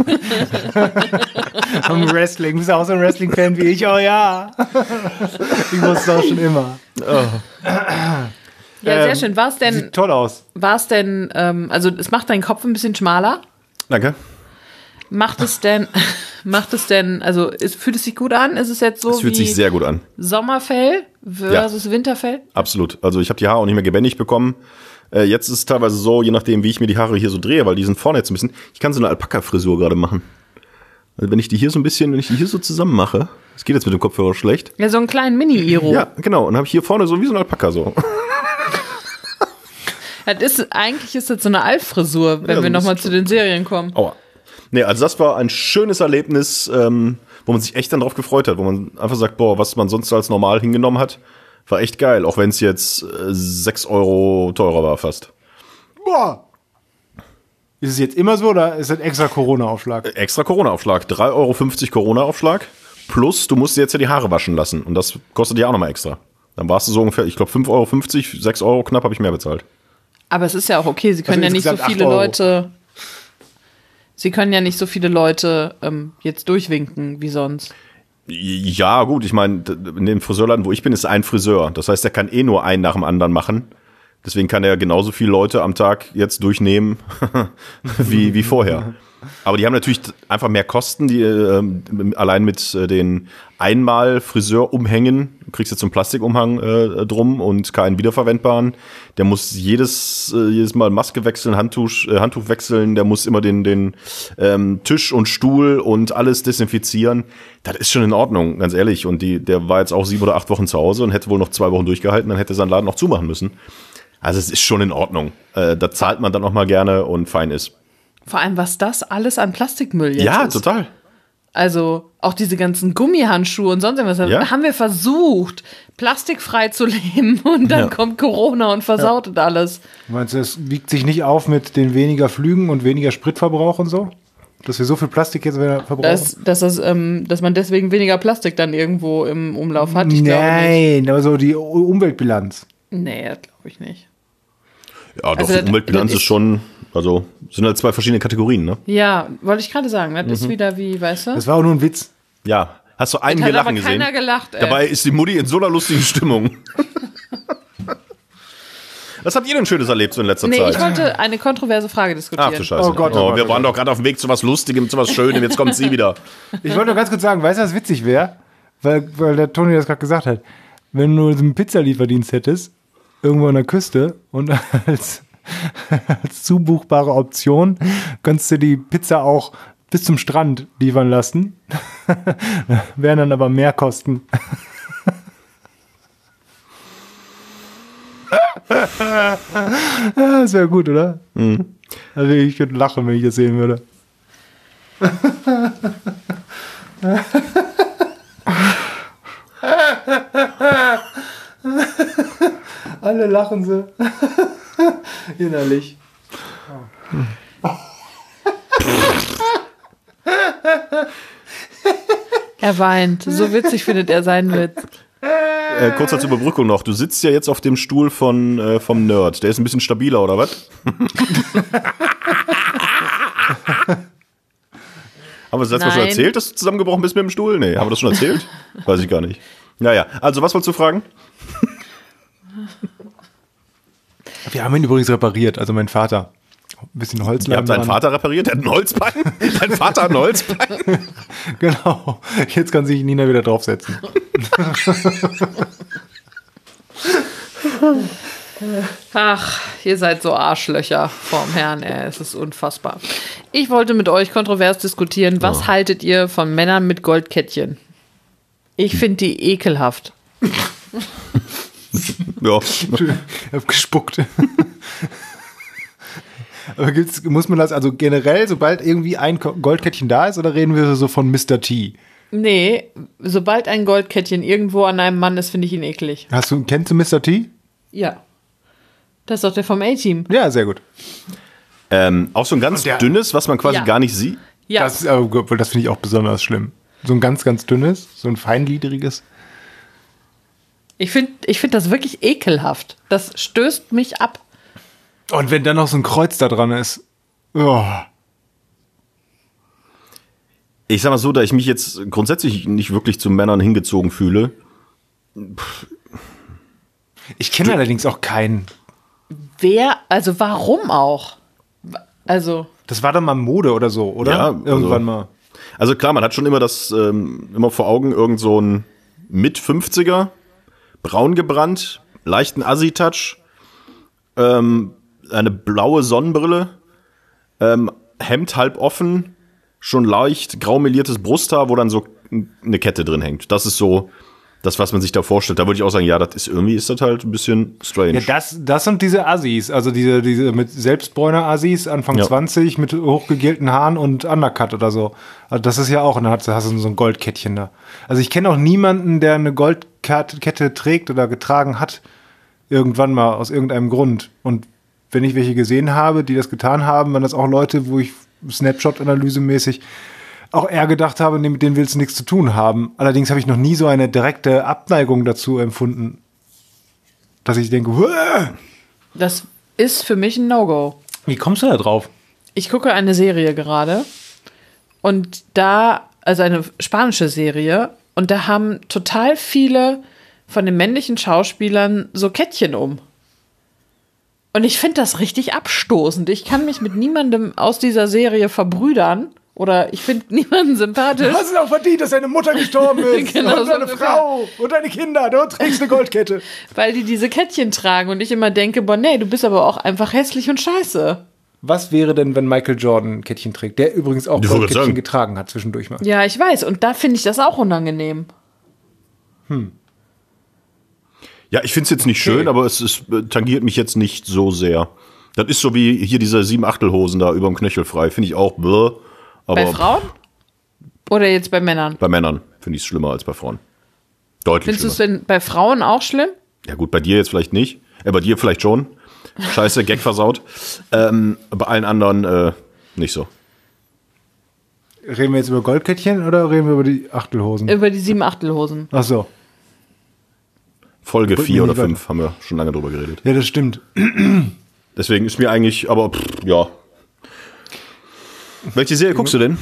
Am Wrestling. Bist du auch so ein Wrestling-Fan wie ich? Oh ja. Ich wusste auch schon immer. Ja, sehr Ähm, schön. War es denn, Sieht toll aus. war es denn, ähm, also es macht deinen Kopf ein bisschen schmaler? danke. Macht es denn, macht es denn, also ist, fühlt es sich gut an? Ist es jetzt so Es fühlt wie sich sehr gut an. Sommerfell versus Winterfell? Absolut. Also ich habe die Haare auch nicht mehr gebändigt bekommen. Äh, jetzt ist es teilweise so, je nachdem, wie ich mir die Haare hier so drehe, weil die sind vorne jetzt ein bisschen. Ich kann so eine Alpaka-Frisur gerade machen. Also wenn ich die hier so ein bisschen, wenn ich die hier so zusammen mache, das geht jetzt mit dem Kopfhörer schlecht. Ja, so einen kleinen Mini-Iro. Ja, genau. Und dann habe ich hier vorne so wie so ein Alpaka so. Das ist, eigentlich ist das so eine Alf-Frisur, wenn Ja, so wir ein nochmal bisschen zu den Serien kommen. Aua. Nee, also das war ein schönes Erlebnis, ähm, wo man sich echt dann drauf gefreut hat, wo man einfach sagt, boah, was man sonst als normal hingenommen hat, war echt geil, auch wenn es jetzt äh, sechs Euro teurer war fast. Boah. Ist es jetzt immer so oder ist das extra Corona-Aufschlag? Extra Corona-Aufschlag, drei Euro fünfzig Corona-Aufschlag, plus du musst dir jetzt ja die Haare waschen lassen und das kostet ja auch nochmal extra. Dann warst du so ungefähr, ich glaube fünf Euro fünfzig, sechs Euro knapp habe ich mehr bezahlt. Aber es ist ja auch okay, sie können Also ja nicht so insgesamt viele acht Euro. Leute, sie können ja nicht so viele Leute ähm, jetzt durchwinken wie sonst. Ja, gut, ich meine, in dem Friseurladen, wo ich bin, ist ein Friseur. Das heißt, der kann eh nur einen nach dem anderen machen. Deswegen kann er genauso viele Leute am Tag jetzt durchnehmen wie, wie vorher. Aber die haben natürlich einfach mehr Kosten, die äh, allein mit äh, den Einmal-Friseur-Umhängen. Du kriegst jetzt so einen Plastikumhang äh, drum und keinen wiederverwendbaren. Der muss jedes, äh, jedes Mal Maske wechseln, Handtuch, äh, Handtuch wechseln. Der muss immer den, den ähm, Tisch und Stuhl und alles desinfizieren. Das ist schon in Ordnung, ganz ehrlich. Und die, der war jetzt auch sieben oder acht Wochen zu Hause und hätte wohl noch zwei Wochen durchgehalten. Dann hätte er seinen Laden noch zumachen müssen. Also es ist schon in Ordnung. Äh, da zahlt man dann noch mal gerne und fein ist. Vor allem, was das alles an Plastikmüll jetzt Ja, ist. total. Also auch diese ganzen Gummihandschuhe und sonst irgendwas. Ja. Haben wir versucht, plastikfrei zu leben und dann Ja. kommt Corona und versaut und alles. Meinst du, es wiegt sich nicht auf mit den weniger Flügen und weniger Spritverbrauch und so? Dass wir so viel Plastik jetzt wieder verbrauchen? Dass, dass, das, ähm, dass man deswegen weniger Plastik dann irgendwo im Umlauf hat. Ich glaube nicht. Nein, aber so die U- Umweltbilanz. Nee, das glaube ich nicht. Ja, doch, Also die das- Umweltbilanz das ist ist- schon, also sind halt zwei verschiedene Kategorien, ne? Ja, wollte ich gerade sagen. Das Mhm. ist wieder wie, weißt du? Das war auch nur ein Witz. Ja, hast du einen hat hier aber lachen gesehen? keiner gelacht, ey. Dabei ist die Mutti in so einer lustigen Stimmung. Was habt ihr denn Schönes erlebt so in letzter Nee, Zeit? ich wollte eine kontroverse Frage diskutieren. Ach du Scheiße. Oh Gott, oh oh, Gott, wir oh waren Gott. doch gerade auf dem Weg zu was Lustigem, zu was Schönem, jetzt kommt sie wieder. Ich wollte nur ganz kurz sagen, weißt du, was witzig wäre? Weil, weil der Toni das gerade gesagt hat. Wenn du so einen Pizzalieferdienst hättest, irgendwo an der Küste und als, als zubuchbare Option könntest du die Pizza auch bis zum Strand liefern lassen. Wären dann aber mehr Kosten. Ja, das wäre gut, oder? Mhm. Also ich könnte lachen, wenn ich das sehen würde. Alle lachen sie. Innerlich. Er weint. So witzig findet er seinen Witz. Äh, kurz als Überbrückung noch. Du sitzt ja jetzt auf dem Stuhl von, äh, vom Nerd. Der ist ein bisschen stabiler, oder was? Haben wir das letzte Mal schon Nein. erzählt, dass du zusammengebrochen bist mit dem Stuhl? Nee, haben wir das schon erzählt? Weiß ich gar nicht. Naja, also was wolltest du fragen? Wir haben ihn übrigens repariert, also mein Vater. Ein bisschen Ihr Holzleim habt deinen dran. Vater repariert, der hat ein Holzbein? Dein Vater hat ein Holzbein? Genau. Jetzt kann sich Nina wieder draufsetzen. Ach, ihr seid so Arschlöcher vorm Herrn, ey. Es ist unfassbar. Ich wollte mit euch kontrovers diskutieren. Was Oh. haltet ihr von Männern mit Goldkettchen? Ich finde die ekelhaft. Ja. Ich hab gespuckt. Aber gibt's, muss man das also generell, sobald irgendwie ein Goldkettchen da ist, oder reden wir so von Mister T? Nee, sobald ein Goldkettchen irgendwo an einem Mann ist, finde ich ihn eklig. Hast du, kennst du Mister T? Ja. Das ist doch der vom A-Team. Ja, sehr gut. Ähm, auch so ein ganz der- dünnes, was man quasi Ja. gar nicht sieht. Ja. Das, ist, aber das finde ich auch besonders schlimm. So ein ganz, ganz dünnes, so ein feingliedriges. Ich finde ich find das wirklich ekelhaft. Das stößt mich ab. Und wenn dann noch so ein Kreuz da dran ist. Oh. Ich sag mal so, da ich mich jetzt grundsätzlich nicht wirklich zu Männern hingezogen fühle. Ich kenne allerdings auch keinen. Wer, also warum auch? Also, Das war dann mal Mode oder so, oder? Ja, also- Irgendwann mal. Also klar, man hat schon immer das, ähm, immer vor Augen, irgend so ein Mit-fünfziger, braun gebrannt, leichten Assi-Touch, ähm, eine blaue Sonnenbrille, ähm, Hemd halb offen, schon leicht graumeliertes Brusthaar, wo dann so eine Kette drin hängt. Das ist so das, was man sich da vorstellt. Da würde ich auch sagen, ja, das ist irgendwie ist das halt ein bisschen strange. Ja, das, das sind diese Assis, also diese, diese mit selbstbräuner Assis, Anfang Ja. zwanzig, mit hochgegelten Haaren und Undercut oder so. Also das ist ja auch, und dann hast du hast du so ein Goldkettchen da. Also ich kenne auch niemanden, der eine Goldkette trägt oder getragen hat, irgendwann mal, aus irgendeinem Grund. Und wenn ich welche gesehen habe, die das getan haben, waren das auch Leute, wo ich Snapshot-Analyse-mäßig auch eher gedacht habe, nee, mit denen willst du nichts zu tun haben. Allerdings habe ich noch nie so eine direkte Abneigung dazu empfunden, dass ich denke, Huah! das ist für mich ein No-Go. Wie kommst du da drauf? Ich gucke eine Serie gerade und da, also eine spanische Serie, und da haben total viele von den männlichen Schauspielern so Kettchen um. Und ich finde das richtig abstoßend. Ich kann mich mit niemandem aus dieser Serie verbrüdern oder ich finde niemanden sympathisch. Du hast es auch verdient, dass deine Mutter gestorben ist. Genau, und so deine ungefähr. Frau und deine Kinder. Du trägst eine Goldkette. Weil die diese Kettchen tragen und ich immer denke, boah, nee, du bist aber auch einfach hässlich und scheiße. Was wäre denn, wenn Michael Jordan ein Kettchen trägt? Der übrigens auch Ich wollte Goldkettchen sagen. getragen hat zwischendurch mal. Ja, ich weiß. Und da finde ich das auch unangenehm. Ja, ich finde es jetzt nicht schön, aber es ist, äh, tangiert mich jetzt nicht so sehr. Das ist so wie hier diese Sieben-Achtel-Hosen da über dem Knöchel frei. Finde ich auch bläh. Aber Bei Frauen? Oder jetzt bei Männern? bei Männern finde ich es schlimmer als bei Frauen. Deutlich Findest du es schlimmer. denn bei Frauen auch schlimm? Ja gut, bei dir jetzt vielleicht nicht. Äh, bei dir vielleicht schon. Scheiße, Gag versaut. Ähm, bei allen anderen äh, nicht so. Reden wir jetzt über Goldkettchen oder reden wir über die Achtelhosen? Über die sieben Achtelhosen. Ach so. Folge Drück vier mir oder nicht fünf haben wir schon lange drüber geredet. Ja, das stimmt. Deswegen ist mir eigentlich, aber pff, ja. Welche Serie guckst du denn?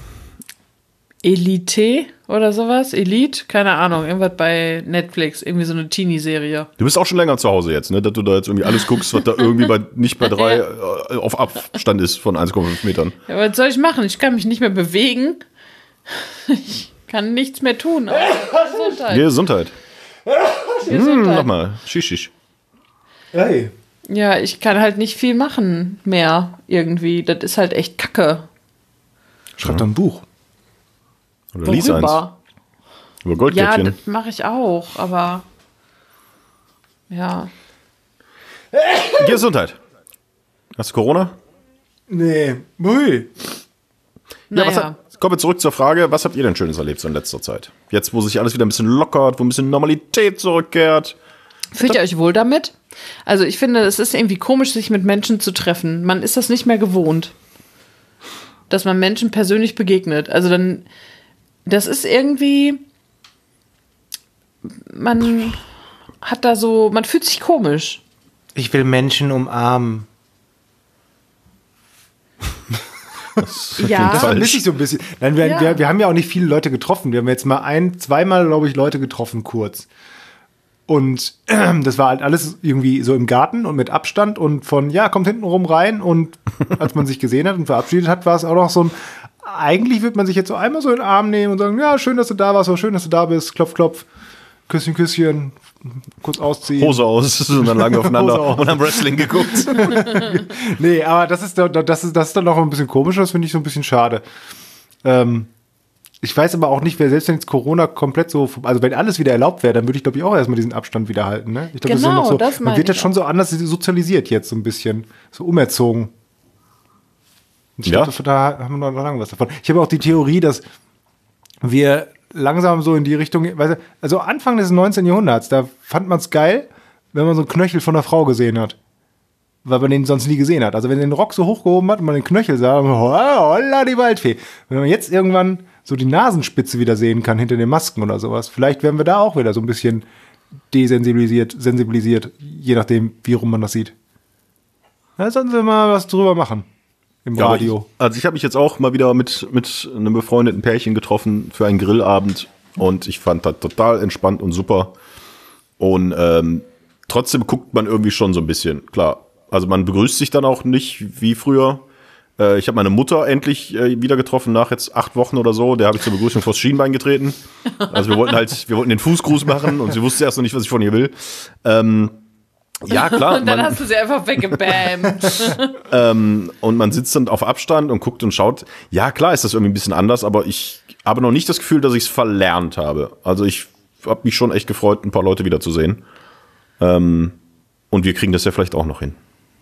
Elite oder sowas? Elite? Keine Ahnung. Irgendwas bei Netflix. Irgendwie so eine Teenie-Serie. Du bist auch schon länger zu Hause jetzt, ne? Dass du da jetzt irgendwie alles guckst, was da irgendwie bei, nicht bei drei äh, auf Abstand ist von eins Komma fünf Metern. Ja, was soll ich machen? Ich kann mich nicht mehr bewegen. Ich kann nichts mehr tun. außer Gesundheit. Gesundheit. Hm, Gesundheit. nochmal. Shish, shish. Hey. Ja, ich kann halt nicht viel machen mehr irgendwie. Das ist halt echt kacke. Schreib doch ein Buch. Oder lies eins. Worüber? Über Ja, Goldkettchen. das mache ich auch, aber ja. Gesundheit. Hast du Corona? Nee. Hui. Ja, was Naja. hat, kommen wir zurück zur Frage, was habt ihr denn Schönes erlebt so in letzter Zeit? Jetzt, wo sich alles wieder ein bisschen lockert, wo ein bisschen Normalität zurückkehrt. Fühlt ihr euch wohl damit? Also ich finde, es ist irgendwie komisch, sich mit Menschen zu treffen. Man ist das nicht mehr gewohnt, dass man Menschen persönlich begegnet. Also dann, das ist irgendwie, man hat da so, man fühlt sich komisch. Ich will Menschen umarmen. Ja, Das Falsch. vermisse ich so ein bisschen. Nein, wir, Ja. wir, wir haben ja auch nicht viele Leute getroffen. Wir haben jetzt mal ein, zweimal, glaube ich, Leute getroffen, kurz. Und äh, das war halt alles irgendwie so im Garten und mit Abstand und von, ja, kommt hinten rum rein. Und als man sich gesehen hat und verabschiedet hat, war es auch noch so ein, eigentlich wird man sich jetzt so einmal so in den Arm nehmen und sagen, ja, schön, dass du da warst, oder schön, dass du da bist, klopf, klopf, Küsschen, Küsschen, kurz ausziehen. Hose aus und dann lange aufeinander Hose aus. und haben Wrestling geguckt. Nee, aber das ist, doch- das ist, das ist dann noch ein bisschen komisch, das finde ich so ein bisschen schade. Ähm, Ich weiß aber auch nicht, wer selbst wenn jetzt Corona komplett so, also wenn alles wieder erlaubt wäre, dann würde ich glaube ich auch erstmal diesen Abstand wieder halten. Ne? Ich glaube, Genau, das ist ja noch so, das man meine wird jetzt ich schon so anders sozialisiert jetzt so ein bisschen, so umerzogen. Und ich Ja. glaube, da haben wir noch lange was davon. Ich habe auch die Theorie, dass wir langsam so in die Richtung, weißt du, also Anfang des neunzehnten Jahrhunderts, da fand man es geil, wenn man so einen Knöchel von einer Frau gesehen hat. Weil man den sonst nie gesehen hat. Also wenn den Rock so hochgehoben hat und man den Knöchel sah, dann, holla die Waldfee. Wenn man jetzt irgendwann so die Nasenspitze wieder sehen kann hinter den Masken oder sowas, vielleicht werden wir da auch wieder so ein bisschen desensibilisiert, sensibilisiert, je nachdem, wie rum man das sieht. Da sollten wir mal was drüber machen. Im Ja, aber Radio. Ich, also ich habe mich jetzt auch mal wieder mit, mit einem befreundeten Pärchen getroffen für einen Grillabend und ich fand das total entspannt und super. Und ähm, trotzdem guckt man irgendwie schon so ein bisschen, klar. Also man begrüßt sich dann auch nicht wie früher. Äh, ich habe meine Mutter endlich äh, wieder getroffen nach jetzt acht Wochen oder so. Der habe ich zur Begrüßung vors Schienbein getreten. Also wir wollten halt, wir wollten den Fußgruß machen und sie wusste erst noch nicht, was ich von ihr will. Ähm, ja, klar. Und dann man, hast du sie einfach weggebammt. ähm, und man sitzt dann auf Abstand und guckt und schaut. Ja, klar ist das irgendwie ein bisschen anders, aber ich habe noch nicht das Gefühl, dass ich es verlernt habe. Also ich habe mich schon echt gefreut, ein paar Leute wiederzusehen. Ähm, und wir kriegen das ja vielleicht auch noch hin.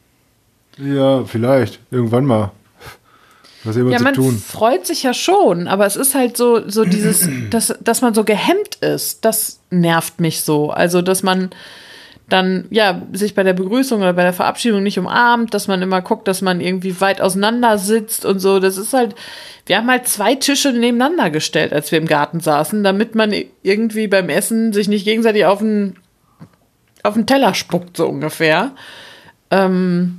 Ja, vielleicht. Irgendwann mal. Was immer Ja, zu man tun. freut sich ja schon, aber es ist halt so, so dieses, dass, dass man so gehemmt ist, das nervt mich so. Also, dass man dann, ja, sich bei der Begrüßung oder bei der Verabschiedung nicht umarmt, dass man immer guckt, dass man irgendwie weit auseinander sitzt und so. Das ist halt, wir haben halt zwei Tische nebeneinander gestellt, als wir im Garten saßen, damit man irgendwie beim Essen sich nicht gegenseitig auf den, auf den Teller spuckt, so ungefähr. Ähm,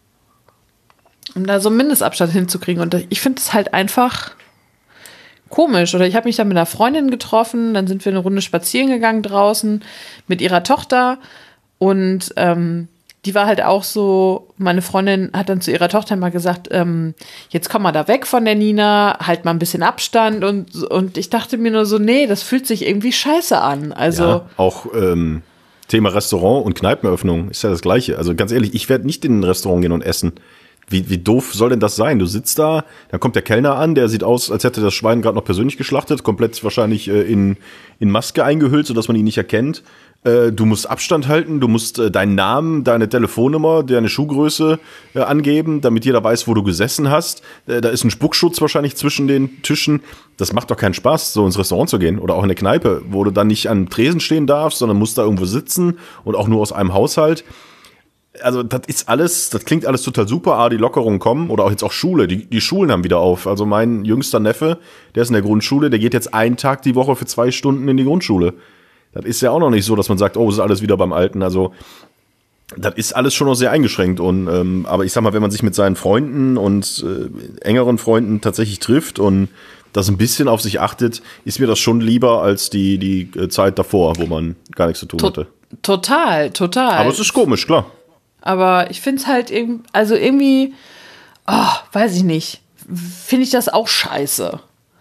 um da so einen Mindestabstand hinzukriegen. Und ich finde es halt einfach komisch. Oder ich habe mich dann mit einer Freundin getroffen, dann sind wir eine Runde spazieren gegangen draußen mit ihrer Tochter und ähm, die war halt auch so, meine Freundin hat dann zu ihrer Tochter mal gesagt, ähm, jetzt komm mal da weg von der Nina, halt mal ein bisschen Abstand und, und ich dachte mir nur so, nee, das fühlt sich irgendwie scheiße an. Also Ja, auch ähm, Thema Restaurant und Kneipenöffnung ist ja das Gleiche. Also ganz ehrlich, ich werde nicht in ein Restaurant gehen und essen. Wie, wie doof soll denn das sein? Du sitzt da, dann kommt der Kellner an, der sieht aus, als hätte das Schwein gerade noch persönlich geschlachtet, komplett wahrscheinlich äh, in, in Maske eingehüllt, sodass man ihn nicht erkennt. Äh, du musst Abstand halten, du musst äh, deinen Namen, deine Telefonnummer, deine Schuhgröße äh, angeben, damit jeder weiß, wo du gesessen hast. Äh, da ist ein Spuckschutz wahrscheinlich zwischen den Tischen. Das macht doch keinen Spaß, so ins Restaurant zu gehen oder auch in eine Kneipe, wo du dann nicht an Tresen stehen darfst, sondern musst da irgendwo sitzen und auch nur aus einem Haushalt. Also das ist alles, das klingt alles total super, ah, die Lockerungen kommen oder auch jetzt auch Schule, die, die Schulen haben wieder auf. Also mein jüngster Neffe, der ist in der Grundschule, der geht jetzt einen Tag die Woche für zwei Stunden in die Grundschule. Das ist ja auch noch nicht so, dass man sagt, oh, es ist alles wieder beim Alten. Also das ist alles schon noch sehr eingeschränkt. Und ähm, aber ich sag mal, wenn man sich mit seinen Freunden und äh, engeren Freunden tatsächlich trifft und das ein bisschen auf sich achtet, ist mir das schon lieber als die, die äh, Zeit davor, wo man gar nichts zu tun to- hatte. total, total. Aber es ist komisch, klar. Aber ich finde es halt irgendwie, also irgendwie, oh, weiß ich nicht, finde ich das auch scheiße.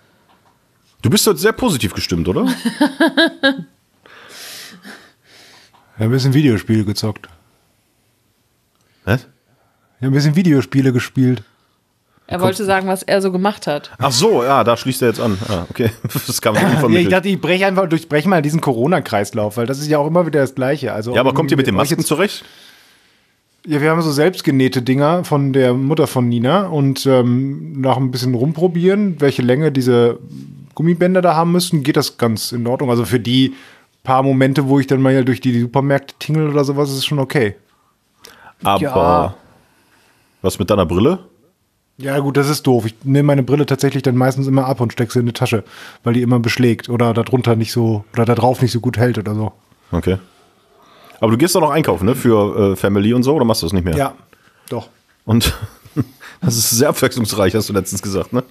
Du bist heute sehr positiv gestimmt, oder? Ich habe ein bisschen Videospiele gezockt. Was? Ich habe ein bisschen Videospiele gespielt. Er wollte sagen, was er so gemacht hat. Ach so, ja, da schließt er jetzt an. Ah, okay. Das kann man nicht Ja, ich vermitteln. dachte, ich breche einfach, durchbreche mal diesen Corona-Kreislauf, weil das ist ja auch immer wieder das Gleiche. Also Ja, aber kommt ihr mit den euch Masken jetzt- zurecht? Ja, wir haben so selbstgenähte Dinger von der Mutter von Nina und ähm, nach ein bisschen rumprobieren, welche Länge diese Gummibänder da haben müssen, geht das ganz in Ordnung. Also für die paar Momente, wo ich dann mal durch die Supermärkte tingle oder sowas, ist es schon okay. Aber Ja. was mit deiner Brille? Ja gut, das ist doof. Ich nehme meine Brille tatsächlich dann meistens immer ab und stecke sie in die Tasche, weil die immer beschlägt oder darunter nicht so, oder da drauf nicht so gut hält oder so. Okay. Aber du gehst doch noch einkaufen, ne? Für äh, Family und so, oder machst du das nicht mehr? Ja, doch. Und das ist sehr abwechslungsreich, hast du letztens gesagt, ne?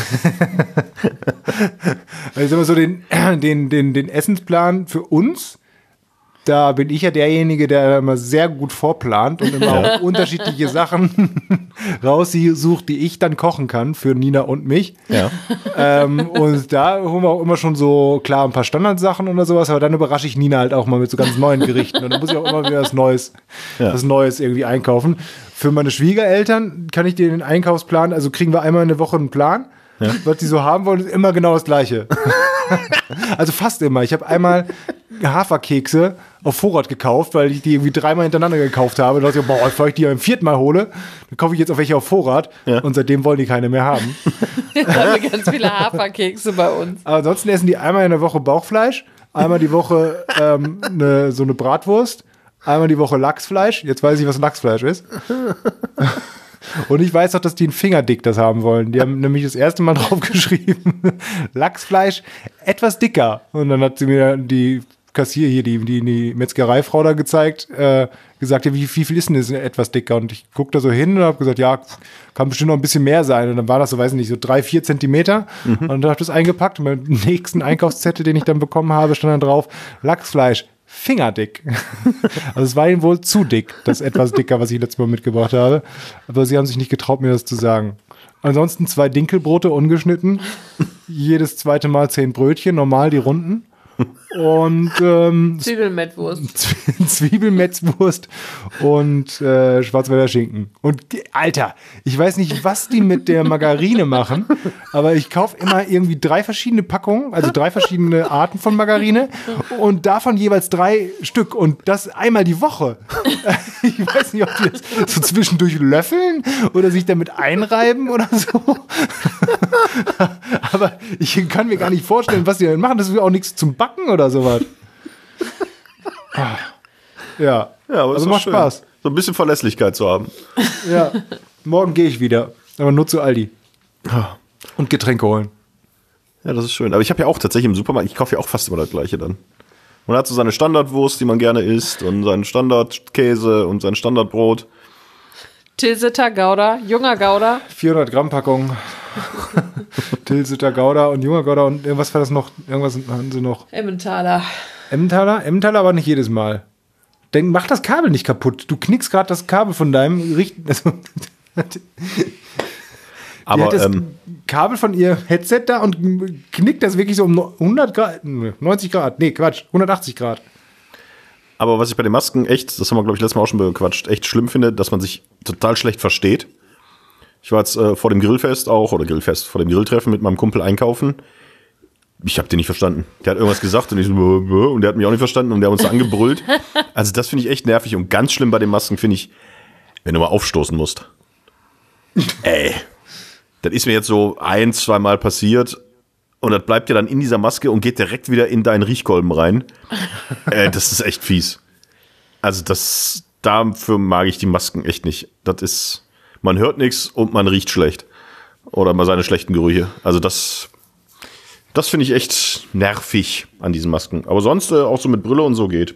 Also ich sag mal so, den, den, den, den Essensplan für uns, da bin ich ja derjenige, der immer sehr gut vorplant und immer auch unterschiedliche Sachen raussucht, die ich dann kochen kann für Nina und mich. Ja. Ähm, und da holen wir auch immer schon so, klar, ein paar Standardsachen oder sowas, aber dann überrasche ich Nina halt auch mal mit so ganz neuen Gerichten. Und dann muss ich auch immer wieder was Neues, Ja. was Neues irgendwie einkaufen. Für meine Schwiegereltern kann ich dir den Einkaufsplan, also kriegen wir einmal in der Woche einen Plan. Ja. Was die so haben wollen, ist immer genau das Gleiche. Also fast immer. Ich habe einmal Haferkekse auf Vorrat gekauft, weil ich die irgendwie dreimal hintereinander gekauft habe. Da dachte ich, boah, bevor ich die beim vierten Mal hole, dann kaufe ich jetzt auch welche auf Vorrat. Ja. Und seitdem wollen die keine mehr haben. Jetzt haben wir ganz viele Haferkekse bei uns. Aber ansonsten essen die einmal in der Woche Bauchfleisch, einmal die Woche ähm, ne, so eine Bratwurst, einmal die Woche Lachsfleisch. Jetzt weiß ich, was Lachsfleisch ist. Und ich weiß auch, dass die ein Fingerdick das haben wollen. Die haben nämlich das erste Mal drauf geschrieben, Lachsfleisch etwas dicker. Und dann hat sie mir die Kassier hier, die, die, die Metzgereifrau da gezeigt, äh, gesagt, ja, wie, wie viel ist denn das etwas dicker? Und ich guck da so hin und habe gesagt, ja, kann bestimmt noch ein bisschen mehr sein. Und dann war das so, weiß ich nicht, so drei, vier Zentimeter. Mhm. Und dann habe ich das eingepackt. Und beim nächsten Einkaufszettel, den ich dann bekommen habe, stand dann drauf, Lachsfleisch fingerdick. Also es war ihnen wohl zu dick, das etwas dicker, was ich letztes Mal mitgebracht habe. Aber sie haben sich nicht getraut, mir das zu sagen. Ansonsten zwei Dinkelbrote ungeschnitten. Jedes zweite Mal zehn Brötchen, normal die runden. Und ähm, Zwiebelmettwurst. Zwiebelmettwurst und äh, Schwarzwälder Schinken. Und die, Alter, ich weiß nicht, was die mit der Margarine machen, aber ich kaufe immer irgendwie drei verschiedene Packungen, also drei verschiedene Arten von Margarine und davon jeweils drei Stück und das einmal die Woche. Ich weiß nicht, ob die das so zwischendurch löffeln oder sich damit einreiben oder so. Aber ich kann mir gar nicht vorstellen, was die damit machen. Das ist auch nichts zum Backen oder sowas. Ja, ja, aber also macht schön, Spaß. So ein bisschen Verlässlichkeit zu haben. Ja, morgen gehe ich wieder. Aber nur zu Aldi. Und Getränke holen. Ja, das ist schön. Aber ich habe ja auch tatsächlich im Supermarkt, ich kaufe ja auch fast immer das Gleiche dann. Man hat so seine Standardwurst, die man gerne isst und seinen Standardkäse und sein Standardbrot. Tilsiter Gouda, junger Gouda. vierhundert Gramm Packung. Tilsiter Gouda und junger Gouda und irgendwas war das noch? Irgendwas hatten sie noch. Emmentaler. Emmentaler? Emmentaler, aber nicht jedes Mal. Denk, mach das Kabel nicht kaputt. Du knickst gerade das Kabel von deinem Richten. Also, aber hat das ähm, Kabel von ihr Headset da und knickt das wirklich so um hundert Grad, neunzig Grad. Nee, Quatsch, hundertachtzig Grad. Aber was ich bei den Masken echt, das haben wir, glaube ich, letztes Mal auch schon bequatscht, echt schlimm finde, dass man sich total schlecht versteht. Ich war jetzt äh, vor dem Grillfest auch, oder Grillfest, vor dem Grilltreffen mit meinem Kumpel einkaufen. Ich habe den nicht verstanden. Der hat irgendwas gesagt und ich so, und der hat mich auch nicht verstanden und der hat uns angebrüllt. Also das finde ich echt nervig und ganz schlimm bei den Masken finde ich, wenn du mal aufstoßen musst. Ey, das ist mir jetzt so ein, zwei Mal passiert und das bleibt ja dann in dieser Maske und geht direkt wieder in deinen Riechkolben rein. äh, das ist echt fies. Also das, dafür mag ich die Masken echt nicht. Das ist, man hört nichts und man riecht schlecht. Oder mal seine schlechten Gerüche. Also das, das finde ich echt nervig an diesen Masken. Aber sonst äh, auch so mit Brille und so geht.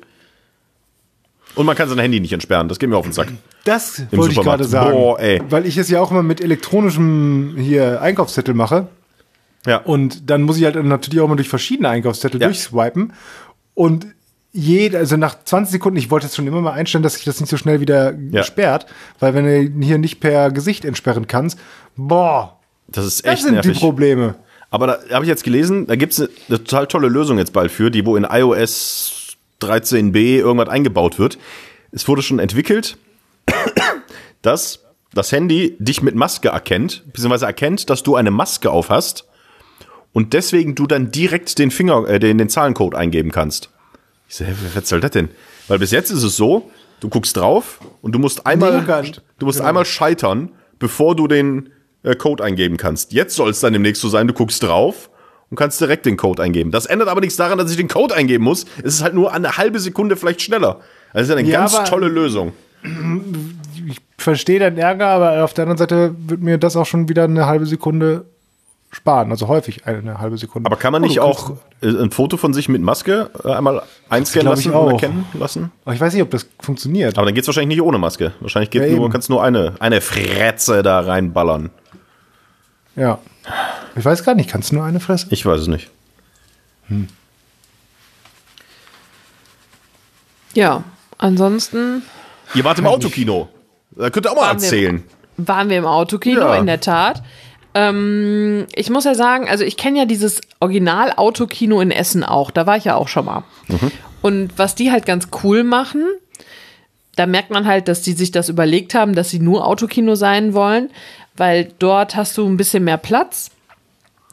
Und man kann sein Handy nicht entsperren. Das geht mir auf den Sack. Das Im wollte ich gerade sagen. Boah, ey. Weil ich es ja auch immer mit elektronischem hier Einkaufszettel mache. Ja. Und dann muss ich halt natürlich auch mal durch verschiedene Einkaufszettel Ja. durchswipen. Und jede, also nach zwanzig Sekunden, ich wollte jetzt schon immer mal einstellen, dass sich das nicht so schnell wieder Ja. sperrt. Weil wenn du hier nicht per Gesicht entsperren kannst, boah, Das ist das echt sind nervig. die Probleme. Aber da habe ich jetzt gelesen, da gibt es eine, eine total tolle Lösung jetzt bald für, die wo in iOS dreizehn b irgendwas eingebaut wird. Es wurde schon entwickelt, dass das Handy dich mit Maske erkennt, beziehungsweise erkennt, dass du eine Maske auf hast und deswegen du dann direkt den Finger, äh, den, den Zahlencode eingeben kannst. Ich so, hä, was soll das denn? Weil bis jetzt ist es so, du guckst drauf und du musst einmal, Nee, gar nicht. du musst Genau. einmal scheitern, bevor du den äh, Code eingeben kannst. Jetzt soll es dann demnächst so sein, du guckst drauf und kannst direkt den Code eingeben. Das ändert aber nichts daran, dass ich den Code eingeben muss. Es ist halt nur eine halbe Sekunde vielleicht schneller. Also das ist eine Ja, ganz aber- tolle Lösung. Ich verstehe deinen Ärger, aber auf der anderen Seite wird mir das auch schon wieder eine halbe Sekunde sparen. Also häufig eine halbe Sekunde. Aber kann man Oh, nicht du auch kannst- äh, ein Foto von sich mit Maske äh, einmal einscannen glaub ich lassen oder auch. erkennen lassen? Aber ich weiß nicht, ob das funktioniert. Aber dann geht's wahrscheinlich nicht ohne Maske. Wahrscheinlich geht Ja, nur, eben. kannst nur eine, eine Fretze da reinballern. Ja. Ich weiß gar nicht, kannst du nur eine fressen? Ich weiß es nicht. Ja, ansonsten Ihr wart im Autokino. Da könnt ihr auch mal Waren wir- erzählen. waren wir im Autokino, Ja. in der Tat. Ähm, ich muss ja sagen, also ich kenne ja dieses Original-Autokino in Essen auch. Da war ich ja auch schon mal. Und was die halt ganz cool machen, da merkt man halt, dass die sich das überlegt haben, dass sie nur Autokino sein wollen, weil dort hast du ein bisschen mehr Platz.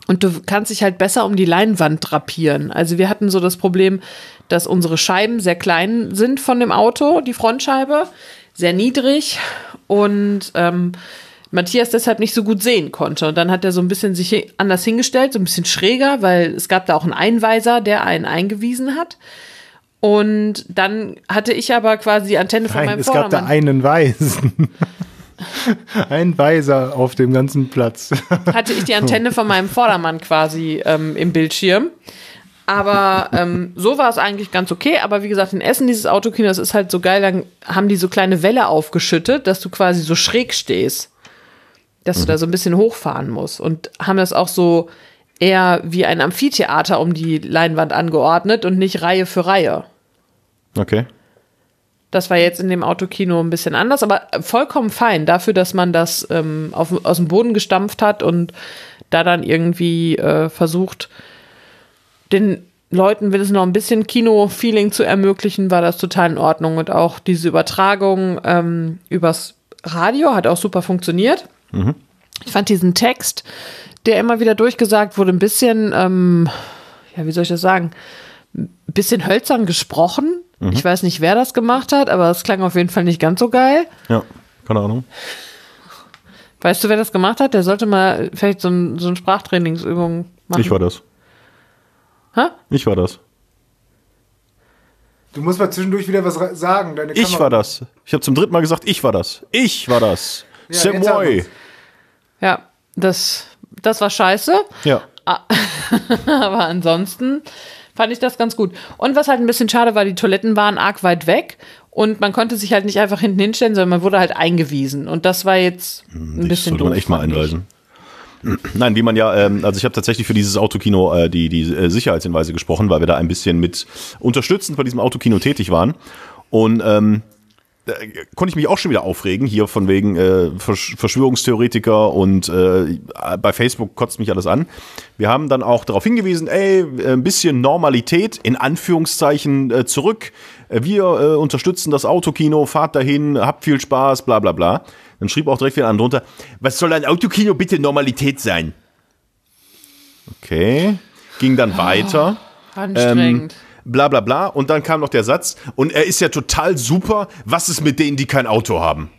Und du kannst dich halt besser um die Leinwand drapieren. Also wir hatten so das Problem, dass unsere Scheiben sehr klein sind von dem Auto, die Frontscheibe, sehr niedrig und ähm, Matthias deshalb nicht so gut sehen konnte. Und dann hat er so ein bisschen sich anders hingestellt, so ein bisschen schräger, weil es gab da auch einen Einweiser, der einen eingewiesen hat. Und dann hatte ich aber quasi die Antenne von Nein, meinem es Vordermann. gab da einen Weisen. Ein Weiser auf dem ganzen Platz. Hatte ich die Antenne von meinem Vordermann quasi ähm, im Bildschirm. Aber ähm, so war es eigentlich ganz okay. Aber wie gesagt, in Essen, dieses Autokino, das ist halt so geil, dann haben die so kleine Welle aufgeschüttet, dass du quasi so schräg stehst. Dass mhm. du da so ein bisschen hochfahren musst. Und haben das auch so eher wie ein Amphitheater um die Leinwand angeordnet und nicht Reihe für Reihe. Okay. Das war jetzt in dem Autokino ein bisschen anders, aber vollkommen fein dafür, dass man das ähm, auf, aus dem Boden gestampft hat und da dann irgendwie äh, versucht, den Leuten will es noch ein bisschen Kino-Feeling zu ermöglichen, war das total in Ordnung. Und auch diese Übertragung ähm, übers Radio hat auch super funktioniert. Mhm. Ich fand diesen Text, der immer wieder durchgesagt wurde, ein bisschen, ähm, ja, wie soll ich das sagen, ein bisschen hölzern gesprochen. Mhm. Ich weiß nicht, wer das gemacht hat, aber es klang auf jeden Fall nicht ganz so geil. Ja, keine Ahnung. Weißt du, wer das gemacht hat? Der sollte mal vielleicht so ein, so ein Sprachtrainingsübung machen. Ich war das. Hä? Ich war das. Du musst mal zwischendurch wieder was sagen. Deine ich Kamera. war das. Ich habe zum dritten Mal gesagt, ich war das. Ich war das. Ja, C'est moi. Ja, das, das war scheiße. Ja. Aber ansonsten fand ich das ganz gut. Und was halt ein bisschen schade war, die Toiletten waren arg weit weg und man konnte sich halt nicht einfach hinten hinstellen, sondern man wurde halt eingewiesen. Und das war jetzt ein das bisschen doof. Sollte man echt mal einweisen. Nein, wie man ja, ähm, also ich habe tatsächlich für dieses Autokino äh, die, die äh, Sicherheitshinweise gesprochen, weil wir da ein bisschen mit unterstützend bei diesem Autokino tätig waren. Und ähm, da konnte ich mich auch schon wieder aufregen, hier von wegen äh, Versch- Verschwörungstheoretiker und äh, bei Facebook kotzt mich alles an. Wir haben dann auch darauf hingewiesen, ey, ein bisschen Normalität in Anführungszeichen äh, zurück. Wir äh, unterstützen das Autokino, fahrt dahin, habt viel Spaß, bla bla bla. Dann schrieb auch direkt wieder an drunter, was soll ein Autokino bitte Normalität sein? Okay, ging dann weiter. Oh, anstrengend. Ähm, bla bla bla. Und dann kam noch der Satz, und er ist ja total super, was ist mit denen, die kein Auto haben?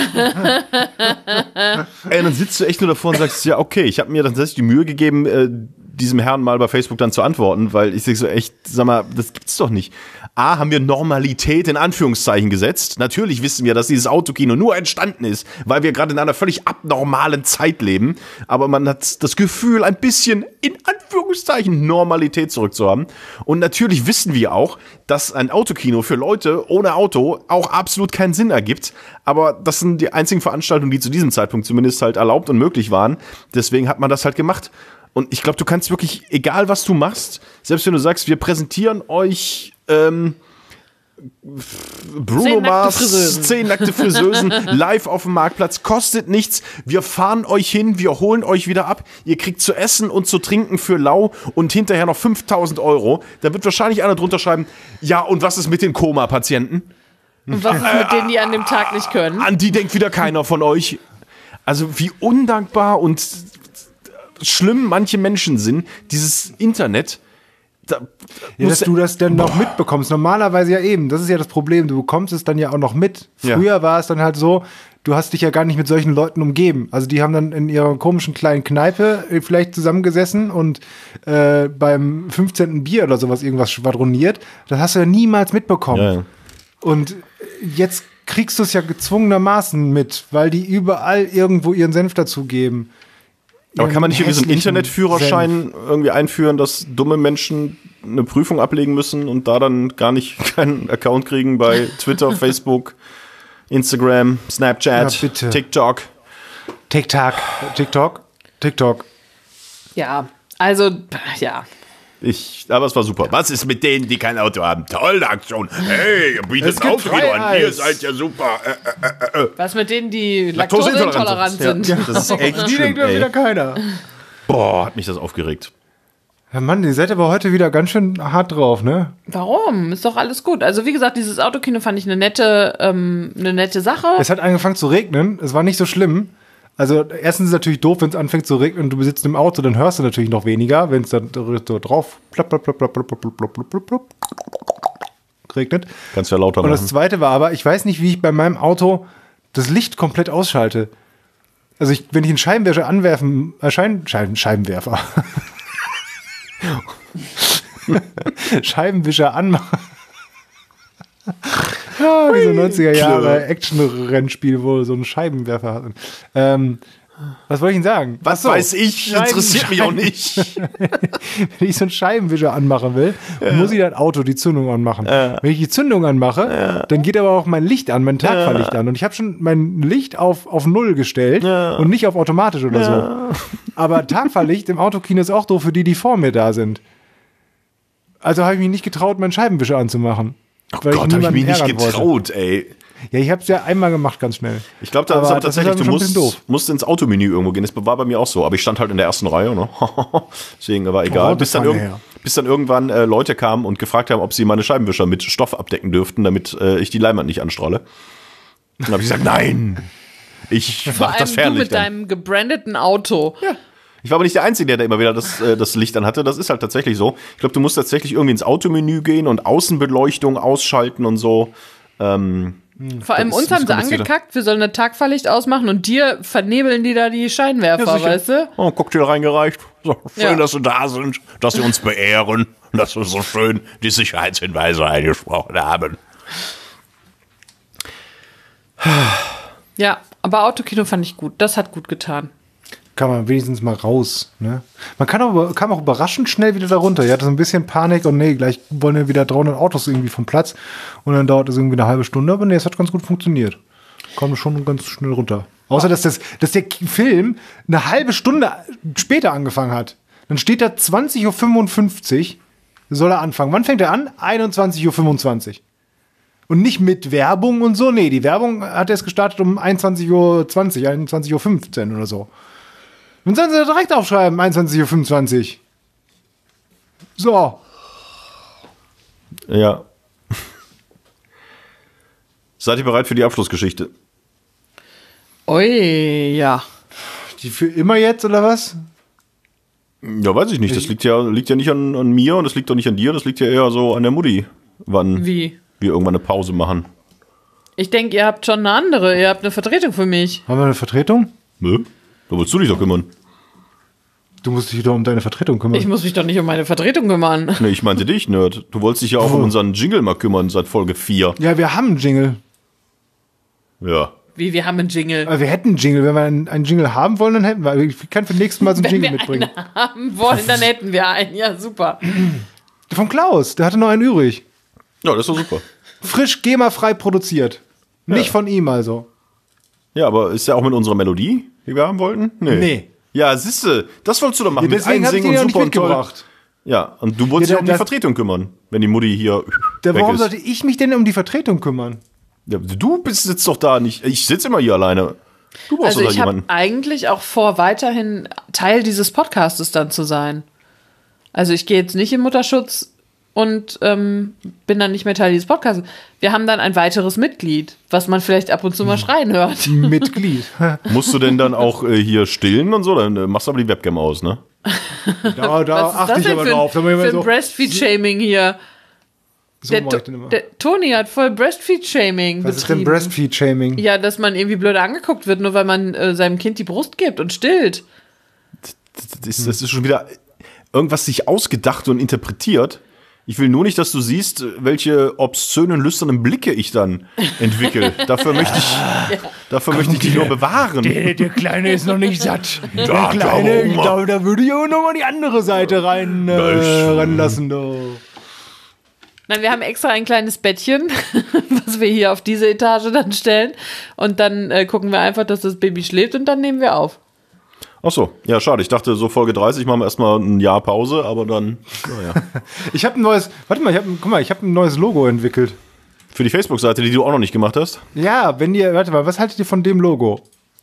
Ey, dann sitzt du echt nur davor und sagst, ja okay, ich habe mir dann tatsächlich die Mühe gegeben, äh, diesem Herrn mal bei Facebook dann zu antworten, weil ich so echt, sag mal, das gibt's doch nicht. A, haben wir Normalität in Anführungszeichen gesetzt. Natürlich wissen wir, dass dieses Autokino nur entstanden ist, weil wir gerade in einer völlig abnormalen Zeit leben. Aber man hat das Gefühl, ein bisschen in Anführungszeichen Normalität zurückzuhaben. Und natürlich wissen wir auch, dass ein Autokino für Leute ohne Auto auch absolut keinen Sinn ergibt. Aber das sind die einzigen Veranstaltungen, die zu diesem Zeitpunkt zumindest halt erlaubt und möglich waren. Deswegen hat man das halt gemacht. Und ich glaube, du kannst wirklich, egal was du machst, selbst wenn du sagst, wir präsentieren euch ähm, Bruno Mars, zehn nackte Friseusen live auf dem Marktplatz, kostet nichts. Wir fahren euch hin, wir holen euch wieder ab. Ihr kriegt zu essen und zu trinken für lau und hinterher noch fünftausend Euro. Da wird wahrscheinlich einer drunter schreiben, ja, und was ist mit den Koma-Patienten? Und was ist mit denen, die an dem Tag nicht können? An die denkt wieder keiner von euch. Also wie undankbar und schlimm manche Menschen sind, dieses Internet. Da, ja, dass du das dann noch mitbekommst. Normalerweise ja eben, das ist ja das Problem, du bekommst es dann ja auch noch mit. Früher ja. war es dann halt so, du hast dich ja gar nicht mit solchen Leuten umgeben. Also die haben dann in ihrer komischen kleinen Kneipe vielleicht zusammengesessen und äh, beim fünfzehnten Bier oder sowas irgendwas schwadroniert. Das hast du ja niemals mitbekommen. Ja, ja. Und jetzt kriegst du es ja gezwungenermaßen mit, weil die überall irgendwo ihren Senf dazugeben. Aber kann man nicht irgendwie so einen Internetführerschein Senf. irgendwie einführen, dass dumme Menschen eine Prüfung ablegen müssen und da dann gar nicht keinen Account kriegen bei Twitter, Facebook, Instagram, Snapchat, ja, TikTok? TikTok, TikTok, TikTok. Ja, also, ja. Ich, aber es war super. Was ist mit denen, die kein Auto haben? Tolle Aktion. Hey, ihr bietet ein Autokino an. Ihr seid ja super. Äh, äh, äh. Was mit denen, die laktoseintolerant sind? Ja, das ist echt die schlimm, denkt ja wieder keiner. Boah, hat mich das aufgeregt. Ja, Mann, ihr seid aber heute wieder ganz schön hart drauf, ne? Warum? Ist doch alles gut. Also wie gesagt, dieses Autokino fand ich eine nette, ähm, eine nette Sache. Es hat angefangen zu regnen. Es war nicht so schlimm. Also erstens ist es natürlich doof, wenn es anfängt zu regnen und du besitzt im Auto, dann hörst du natürlich noch weniger, wenn es dann so drauf plapp, plapp, plapp, plapp, plapp, plapp, plapp, plapp, plapp, plapp, regnet. Kannst ja lauter Und machen. das zweite war aber, ich weiß nicht, wie ich bei meinem Auto das Licht komplett ausschalte. Also ich, wenn ich einen Scheibenwischer anwerfen, äh, Schein, Scheiben, Scheibenwerfer. Scheibenwischer anmache. Ja, diese neunziger Jahre Action-Rennspiel, wo so ein Scheibenwerfer hat. Ähm, was wollte ich Ihnen sagen? Was Achso, weiß ich? Scheiben- Interessiert mich auch nicht. Wenn ich so einen Scheibenwischer anmachen will, muss ich das Auto die Zündung anmachen. Ja. Wenn ich die Zündung anmache, ja. dann geht aber auch mein Licht an, mein Tagfahrlicht an. Und ich habe schon mein Licht auf, auf Null gestellt Ja. und nicht auf automatisch oder Ja. so. Aber Tagfahrlicht im Autokino ist auch doof für die, die vor mir da sind. Also habe ich mich nicht getraut, meinen Scheibenwischer anzumachen. Oh Gott, habe ich niemanden mich nicht ärgern wollte. getraut, ey. Ja, ich habe es ja einmal gemacht, ganz schnell. Ich glaube, da Aber ist aber das ist tatsächlich, aber du schon ein bisschen musst, doof. musst ins Automenü irgendwo gehen. Das war bei mir auch so. Aber ich stand halt in der ersten Reihe, ne? Deswegen war egal. Oh, bis, dann das irg- war her. bis dann irgendwann äh, Leute kamen und gefragt haben, ob sie meine Scheibenwischer mit Stoff abdecken dürften, damit äh, ich die Leinwand nicht anstrahle. Dann habe ich gesagt, nein. Ich Vor mach allem das du Fernlicht mit an. deinem gebrandeten Auto. Ja. Ich war aber nicht der Einzige, der da immer wieder das, äh, das Licht an hatte. Das ist halt tatsächlich so. Ich glaube, du musst tatsächlich irgendwie ins Automenü gehen und Außenbeleuchtung ausschalten und so. Ähm, Vor allem Das ist uns haben sie komplizierter. angekackt, wir sollen das Tagfahrlicht ausmachen und dir vernebeln die da die Scheinwerfer, Ja, sicher. weißt du? Oh, Cocktail reingereicht. So, schön, Ja. dass Sie da sind, dass Sie uns beehren, dass wir so schön die Sicherheitshinweise eingesprochen haben. Ja, aber Autokino fand ich gut. Das hat gut getan. Kann man wenigstens mal raus. Ne? Man kann auch, kam auch überraschend schnell wieder da runter. Ich hatte so ein bisschen Panik und nee, gleich wollen ja wieder dreihundert Autos irgendwie vom Platz und dann dauert das irgendwie eine halbe Stunde, aber nee, es hat ganz gut funktioniert. Kam schon ganz schnell runter. Außer, dass, das, dass der Film eine halbe Stunde später angefangen hat. Dann steht da zwanzig Uhr fünfundfünfzig, soll er anfangen. Wann fängt er an? einundzwanzig Uhr fünfundzwanzig. Und nicht mit Werbung und so. Nee, die Werbung hat erst gestartet um einundzwanzig Uhr zwanzig, einundzwanzig Uhr fünfzehn oder so. Und sollen sie da direkt aufschreiben, einundzwanzig Uhr fünfundzwanzig. So. Ja. Seid ihr bereit für die Abschlussgeschichte? Ui, ja. Die für immer jetzt, oder was? Ja, weiß ich nicht. Das liegt ja, liegt ja nicht an, an mir und das liegt doch nicht an dir. Das liegt ja eher so an der Mutti, wann Wie? wir irgendwann eine Pause machen. Ich denke, ihr habt schon eine andere. Ihr habt eine Vertretung für mich. Haben wir eine Vertretung? Nö? Da willst du dich doch kümmern. Du musst dich doch um deine Vertretung kümmern. Ich muss mich doch nicht um meine Vertretung kümmern. Nee, ich meinte dich, Nerd. Du wolltest dich ja auch um unseren Jingle mal kümmern seit Folge vier. ja, wir haben einen Jingle. Ja. Wie, wir haben einen Jingle. Aber wir hätten einen Jingle. Wenn wir einen, einen Jingle haben wollen, dann hätten wir. Ich kann für nächstes Mal so einen Wenn Jingle wir mitbringen. einen haben wollen, dann hätten wir einen. Ja, super. Von Klaus, der hatte noch einen übrig. Ja, das ist doch super. Frisch GEMA-frei produziert. Nicht Ja. von ihm also. Ja, aber ist ja auch mit unserer Melodie, die wir haben wollten? Nee. Ja, siehste, das wolltest du doch machen. Ja, deswegen mit habe ich Einsingen den ja und nicht super und toll. mitgebracht. Ja, und du wolltest Ja, dich um die das- Vertretung kümmern, wenn die Mutti hier Da, weg warum ist. sollte ich mich denn um die Vertretung kümmern? Ja, du bist, sitzt doch da nicht. Ich sitze immer hier alleine. Du brauchst Also doch da ich habe jemanden. eigentlich auch vor, weiterhin Teil dieses Podcastes dann zu sein. Also ich gehe jetzt nicht in Mutterschutz und ähm, bin dann nicht mehr Teil dieses Podcasts. Wir haben dann ein weiteres Mitglied, was man vielleicht ab und zu mal schreien hört. Mitglied. Musst du denn dann auch äh, hier stillen und so? Dann äh, machst du aber die Webcam aus, ne? Da, da Was ist achte das ich denn aber für, drauf. Da ein- muss ich für immer ein so, Breastfeed-Shaming hier? so Der, mach ich denn immer. der Toni hat voll Breastfeed-Shaming Was ist denn betrieben. Breastfeed-Shaming? Ja, dass man irgendwie blöd angeguckt wird, nur weil man äh, seinem Kind die Brust gibt und stillt. Das ist, das ist schon wieder irgendwas sich ausgedacht und interpretiert. Ich will nur nicht, dass du siehst, welche obszönen, lüsternen Blicke ich dann entwickle. Dafür möchte ich, dafür möchte ich dich nur bewahren. Der, der Kleine ist noch nicht satt. Der Ja, Kleine, darum. ich glaube, da würde ich auch noch mal die andere Seite rein äh, Das- ranlassen. Du. Nein, wir haben extra ein kleines Bettchen, was wir hier auf diese Etage dann stellen. Und dann äh, gucken wir einfach, dass das Baby schläft und dann nehmen wir auf. Ach so, ja, schade. Ich dachte, so Folge dreißig machen wir erstmal ein Jahr Pause, aber dann, naja. Ich habe ein neues, warte mal, ich habe, guck mal, ich habe ein neues Logo entwickelt. Für die Facebook-Seite, die du auch noch nicht gemacht hast. Ja, wenn ihr, warte mal, was haltet ihr von dem Logo?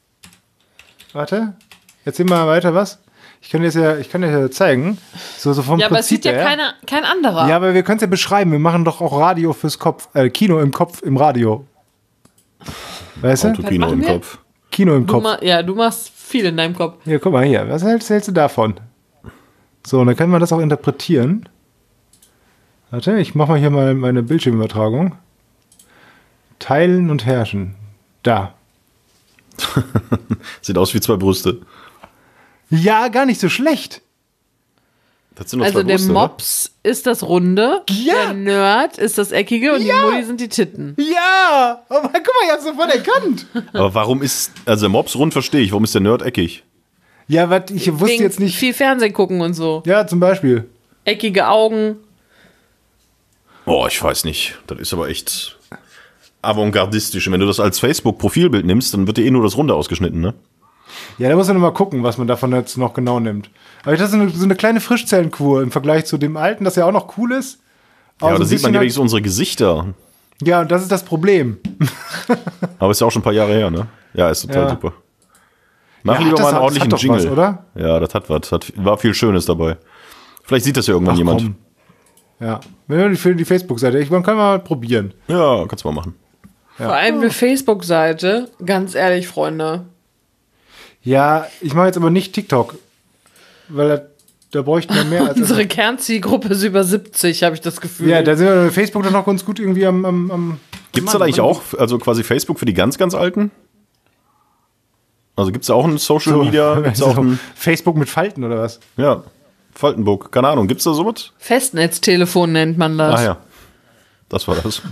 Warte, erzähl mal weiter was. Ich kann dir das ja, ich kann dir das ja zeigen. So, so vom Ja, aber es Prinzip sieht ja her. keiner, kein anderer. Ja, aber wir können es ja beschreiben. Wir machen doch auch Radio fürs Kopf, äh, Kino im Kopf, im Radio. Weißt du? Autokino machen im wir? Kopf. Kino im Du Kopf. ma- ja, du machst viel in deinem Kopf. Ja, guck mal hier. Was hältst, hältst du davon? So, und dann kann man das auch interpretieren. Warte, ich mache mal hier mal meine Bildschirmübertragung. Teilen und herrschen. Da. Sieht aus wie zwei Brüste. Ja, gar nicht so schlecht. Das sind doch Also zwei der Brüste, Mops ist das Runde, Ja. der Nerd ist das Eckige und Ja. die Mutti sind die Titten. Ja! Aber guck mal, ich hab's sofort erkannt. oder? Aber warum ist, also der Mops rund verstehe ich, warum ist der Nerd eckig? Ja, was ich wusste Wegen jetzt nicht. viel Fernsehen gucken und so. Ja, zum Beispiel. Eckige Augen. Oh, ich weiß nicht. Das ist aber echt avantgardistisch. Und wenn du das als Facebook-Profilbild nimmst, dann wird dir eh nur das Runde ausgeschnitten, ne? Ja, da muss man mal gucken, was man davon jetzt noch genau nimmt. Aber das ist eine, so eine kleine Frischzellenkur im Vergleich zu dem alten, das ja auch noch cool ist. Ja, so da ein sieht man bisschen ja halt- wenigstens unsere Gesichter. Ja, und das ist das Problem. Aber ist ja auch schon ein paar Jahre her, ne? Ja, ist total Ja. super. Mach Ja, lieber das mal einen hat- ordentlichen das hat doch Jingle. was, oder? Ja, das hat was. Hat, war viel Schönes dabei. Vielleicht sieht das ja irgendwann Ach, jemand. komm. Ja, wenn wir die- für die Facebook-Seite, ich, man kann mal probieren. Ja, kannst du mal machen. Vor allem eine Facebook-Seite. Ganz ehrlich, Freunde. Ja, ich mache jetzt aber nicht TikTok, weil da, da bräuchten wir mehr als... Unsere Kernzielgruppe ist über siebzig, habe ich das Gefühl. ja, da sind wir bei Facebook doch noch ganz gut irgendwie am... am, am Gibt's da Mann, eigentlich Mann. auch, also quasi Facebook für die ganz, ganz Alten? Also gibt's da auch ein Social So, Media? Gibt's so auch ein, Facebook mit Falten oder was? ja, Faltenburg, keine Ahnung, gibt's da sowas? Festnetztelefon nennt man das. Ah ja, das war das.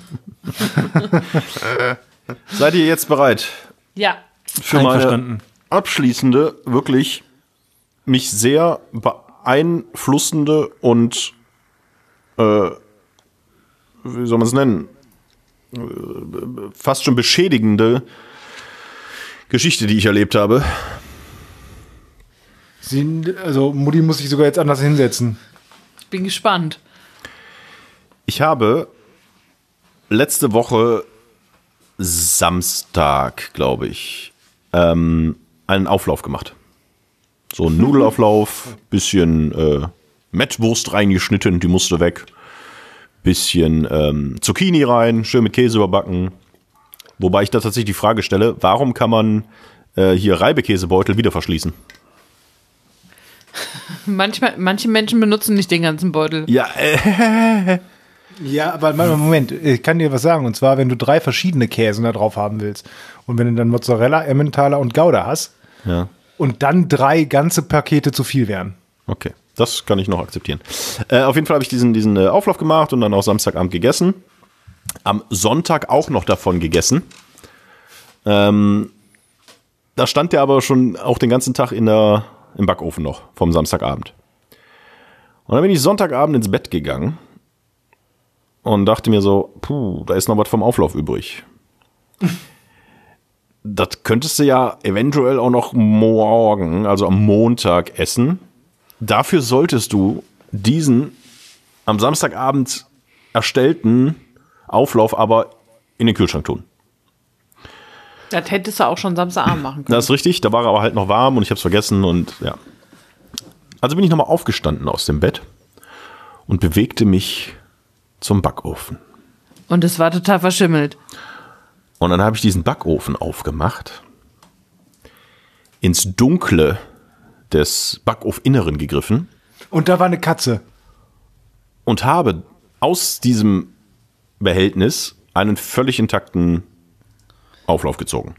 Seid ihr jetzt bereit Ja. für meine Einverstanden. abschließende, wirklich mich sehr beeinflussende und äh, wie soll man es nennen, äh, fast schon beschädigende Geschichte, die ich erlebt habe. Sie, also Mutti muss sich sogar jetzt anders hinsetzen. Ich bin gespannt. Ich habe letzte Woche Samstag, glaube ich, ähm, einen Auflauf gemacht. So ein Nudelauflauf, bisschen äh, Mettwurst reingeschnitten, die musste weg. Bisschen ähm, Zucchini rein, schön mit Käse überbacken. Wobei ich da tatsächlich die Frage stelle, warum kann man äh, hier Reibekäsebeutel wieder verschließen? Manchmal, manche Menschen benutzen nicht den ganzen Beutel. Ja, äh, Ja, aber mal- Moment, ich kann dir was sagen. Und zwar, wenn du drei verschiedene Käsen da drauf haben willst und wenn du dann Mozzarella, Emmentaler und Gouda hast ja. und dann drei ganze Pakete zu viel wären. Okay, das kann ich noch akzeptieren. Äh, auf jeden Fall habe ich diesen, diesen äh, Auflauf gemacht und dann auch Samstagabend gegessen. Am Sonntag auch noch davon gegessen. Ähm, da stand der aber schon auch den ganzen Tag in der, im Backofen noch, vom Samstagabend. Und dann bin ich Sonntagabend ins Bett gegangen und dachte mir so, puh, da ist noch was vom Auflauf übrig. Das könntest du ja eventuell auch noch morgen, also am Montag, essen. Dafür solltest du diesen am Samstagabend erstellten Auflauf aber in den Kühlschrank tun. Das hättest du auch schon Samstagabend machen können. Das ist richtig, da war er aber halt noch warm und ich habe es vergessen und ja. Also bin ich nochmal aufgestanden aus dem Bett und bewegte mich zum Backofen. Und es war total verschimmelt. Und dann habe ich diesen Backofen aufgemacht, ins Dunkle des Backofinneren gegriffen Und da war eine Katze. und habe aus diesem Behältnis einen völlig intakten Auflauf gezogen.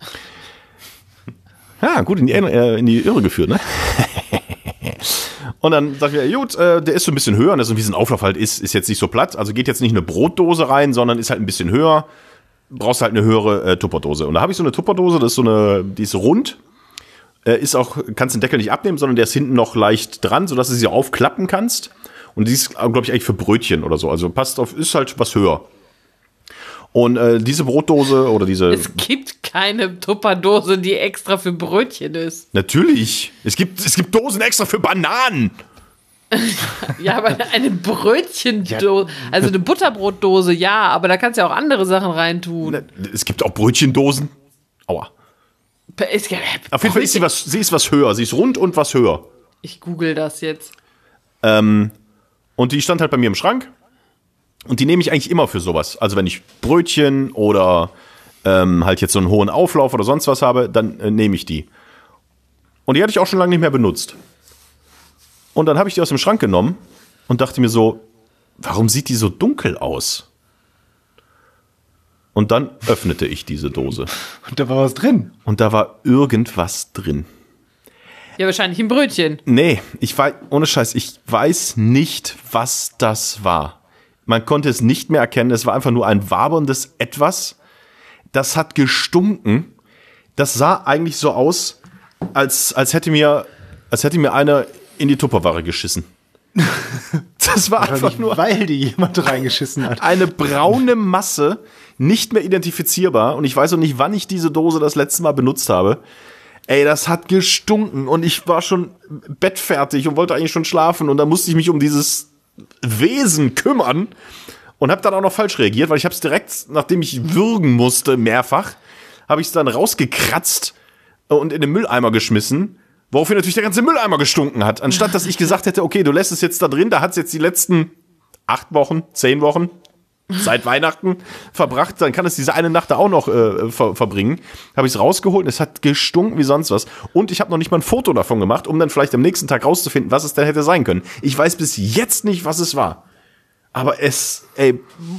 Ja, gut in die, äh, in die Irre geführt, ne? Und dann sagt er, gut, äh, der ist so ein bisschen höher, und das, wie so ein Auflauf halt ist, ist jetzt nicht so platt, also geht jetzt nicht eine Brotdose rein, sondern ist halt ein bisschen höher, brauchst halt eine höhere äh, Tupperdose. Und da habe ich so eine Tupperdose, das ist so eine, die ist rund, äh, ist auch, kannst den Deckel nicht abnehmen, sondern der ist hinten noch leicht dran, sodass du sie aufklappen kannst. Und die ist, glaube ich, eigentlich für Brötchen oder so, also passt auf, ist halt was höher. Und äh, diese Brotdose oder diese... Es gibt keine Tupperdose, die extra für Brötchen ist. Natürlich. Es gibt, es gibt Dosen extra für Bananen. Ja, aber eine Brötchendose, also eine Butterbrotdose, ja, aber da kannst du ja auch andere Sachen reintun. Es gibt auch Brötchendosen. Aua. Es- Auf jeden Fall ist sie was, sie ist was höher. Sie ist rund und was höher. Ich google das jetzt. Ähm, und die stand halt bei mir im Schrank. Und die nehme ich eigentlich immer für sowas. Also wenn ich Brötchen oder ähm, halt jetzt so einen hohen Auflauf oder sonst was habe, dann äh, nehme ich die. Und die hatte ich auch schon lange nicht mehr benutzt. Und dann habe ich die aus dem Schrank genommen und dachte mir so, warum sieht die so dunkel aus? Und dann öffnete ich diese Dose. Und da war was drin. Und da war irgendwas drin. Ja, wahrscheinlich ein Brötchen. Nee, ich weiß, ohne Scheiß, ich weiß nicht, was das war. Man konnte es nicht mehr erkennen. Es war einfach nur ein waberndes Etwas. Das hat gestunken. Das sah eigentlich so aus, als, als hätte mir, als hätte mir einer in die Tupperware geschissen. Das war einfach nur, weil die jemand reingeschissen hat. Eine braune Masse, nicht mehr identifizierbar. Und ich weiß auch nicht, wann ich diese Dose das letzte Mal benutzt habe. Ey, das hat gestunken und ich war schon bettfertig und wollte eigentlich schon schlafen. Und dann musste ich mich um dieses Wesen kümmern und habe dann auch noch falsch reagiert, weil ich habe es direkt, nachdem ich würgen musste, mehrfach, habe ich es dann rausgekratzt und in den Mülleimer geschmissen. Woraufhin natürlich der ganze Mülleimer gestunken hat. Anstatt, dass ich gesagt hätte, okay, du lässt es jetzt da drin, da hat es jetzt die letzten acht Wochen, zehn Wochen, seit Weihnachten verbracht, dann kann es diese eine Nacht da auch noch äh, ver- verbringen. Habe ich es rausgeholt und es hat gestunken wie sonst was. Und ich habe noch nicht mal ein Foto davon gemacht, um dann vielleicht am nächsten Tag rauszufinden, was es denn hätte sein können. Ich weiß bis jetzt nicht, was es war. Aber es, ey.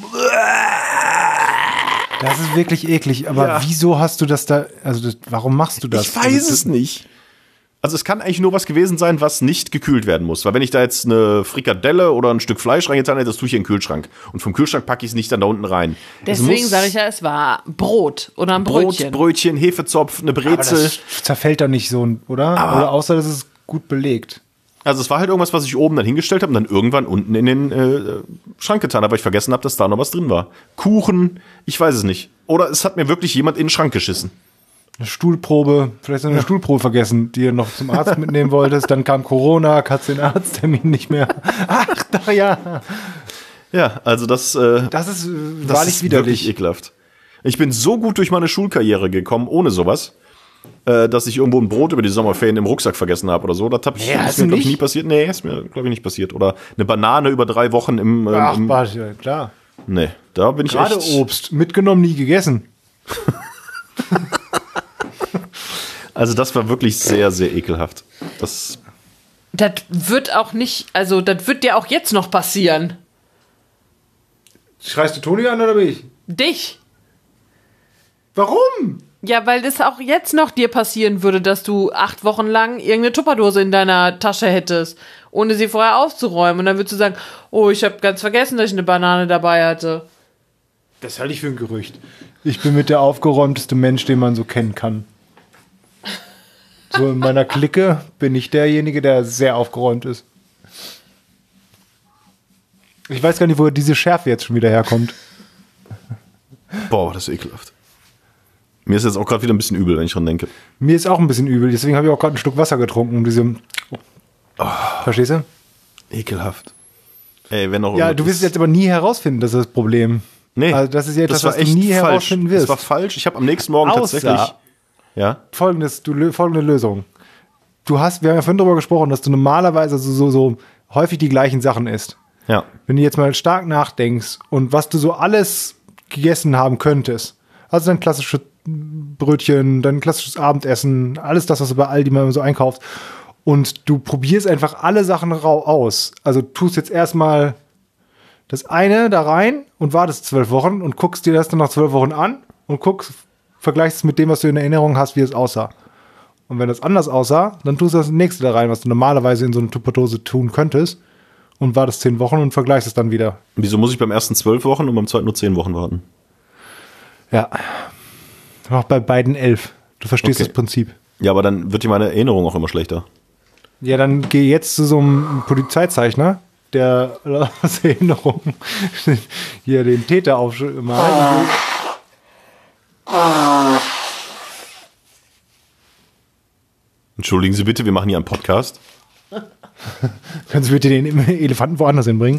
Das ist wirklich eklig. Aber Ja. wieso hast du das da, also das, warum machst du das? Ich weiß es nicht. Also es kann eigentlich nur was gewesen sein, was nicht gekühlt werden muss. Weil wenn ich da jetzt eine Frikadelle oder ein Stück Fleisch reingetan hätte, das tue ich in den Kühlschrank. Und vom Kühlschrank packe ich es nicht dann da unten rein. Deswegen sage ich ja, es war Brot oder ein Brötchen. Brot, Brötchen, Hefezopf, eine Aber Brezel. das zerfällt doch nicht so, oder? Aber- oder außer, dass es gut belegt. Also es war halt irgendwas, was ich oben dann hingestellt habe und dann irgendwann unten in den äh, Schrank getan habe, weil ich vergessen habe, dass da noch was drin war. Kuchen, ich weiß es nicht. Oder es hat mir wirklich jemand in den Schrank geschissen. Eine Stuhlprobe, vielleicht hast du eine Stuhlprobe vergessen, die du noch zum Arzt mitnehmen wolltest. Dann kam Corona, kannst den Arzttermin nicht mehr. Ach, doch, ja. Ja, also das, äh, Das ist äh, das wahrlich ist widerlich. wirklich ekelhaft. Ich bin so gut durch meine Schulkarriere gekommen, ohne sowas, äh, dass ich irgendwo ein Brot über die Sommerferien im Rucksack vergessen habe oder so. Das hab ich, Nee, ist hast mir, du glaube ich, nicht? nie passiert. Nee, ist mir, glaube ich, nicht passiert. Oder eine Banane über drei Wochen im... Ähm, Ach, im warte, ja, klar. nee, da bin ich Gerade echt... Obst, mitgenommen, nie gegessen. Also das war wirklich sehr, sehr ekelhaft. Das... Das wird auch nicht, also das wird dir auch jetzt noch passieren. Schreist du Toni an oder bin ich? Dich. Warum? Ja, weil das auch jetzt noch dir passieren würde, dass du acht Wochen lang irgendeine Tupperdose in deiner Tasche hättest, ohne sie vorher aufzuräumen. Und dann würdest du sagen, oh, ich habe ganz vergessen, dass ich eine Banane dabei hatte. Das halte ich für ein Gerücht. Ich bin mit der aufgeräumteste Mensch, den man so kennen kann. So in meiner Clique bin ich derjenige, der sehr aufgeräumt ist. Ich weiß gar nicht, wo diese Schärfe jetzt schon wieder herkommt. Boah, das ist ekelhaft. Mir ist jetzt auch gerade wieder ein bisschen übel, wenn ich dran denke. Mir ist auch ein bisschen übel, deswegen habe ich auch gerade ein Stück Wasser getrunken, um diese. Oh. Verstehst du? Ekelhaft. Ey, wenn noch Ja, irgendwas du wirst ist. es jetzt aber nie herausfinden, das ist das Problem. Nee, Also das ist ja etwas, das war was du echt nie falsch. herausfinden wirst. Das war falsch. Ich habe am nächsten Morgen Außer- tatsächlich... Ja? Folgendes, du, lö- folgende Lösung. Du hast, wir haben ja vorhin darüber gesprochen, dass du normalerweise so, so, so häufig die gleichen Sachen isst. Ja. Wenn du jetzt mal stark nachdenkst und was du so alles gegessen haben könntest, also dein klassisches Brötchen, dein klassisches Abendessen, alles das, was du bei Aldi mal so einkaufst, und du probierst einfach alle Sachen rau aus. Also tust jetzt erstmal das eine da rein und wartest zwölf Wochen und guckst dir das dann nach zwölf Wochen an und guckst, vergleichst es mit dem, was du in Erinnerung hast, wie es aussah. Und wenn das anders aussah, dann tust du das nächste da rein, was du normalerweise in so eine Tupperdose tun könntest, und wartest zehn Wochen und vergleichst es dann wieder. Wieso muss ich beim ersten zwölf Wochen und beim zweiten nur zehn Wochen warten? Ja. Mach bei beiden elf. Du verstehst Okay. das Prinzip. Ja, aber dann wird dir meine Erinnerung auch immer schlechter. Ja, dann geh jetzt zu so einem Polizeizeichner, der aus Erinnerung hier den Täter aufmalt. Entschuldigen Sie bitte, wir machen hier einen Podcast. Kannst du bitte den Elefanten woanders hinbringen?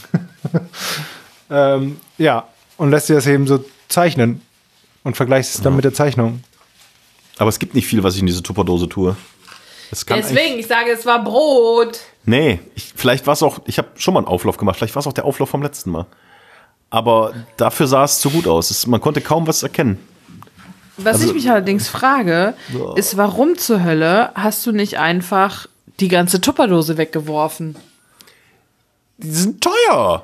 ähm, ja, und lässt dir das eben so zeichnen und vergleichst es dann Ja. mit der Zeichnung. Aber es gibt nicht viel, was ich in diese Tupperdose tue. Es kann eigentlich- Deswegen, ich sage, es war Brot. Nee, ich, vielleicht war es auch, ich habe schon mal einen Auflauf gemacht, vielleicht war es auch der Auflauf vom letzten Mal. Aber dafür sah es zu gut aus. Es, man konnte kaum was erkennen. Was Also- ich mich allerdings frage, ist, warum zur Hölle hast du nicht einfach die ganze Tupperdose weggeworfen? Die sind teuer.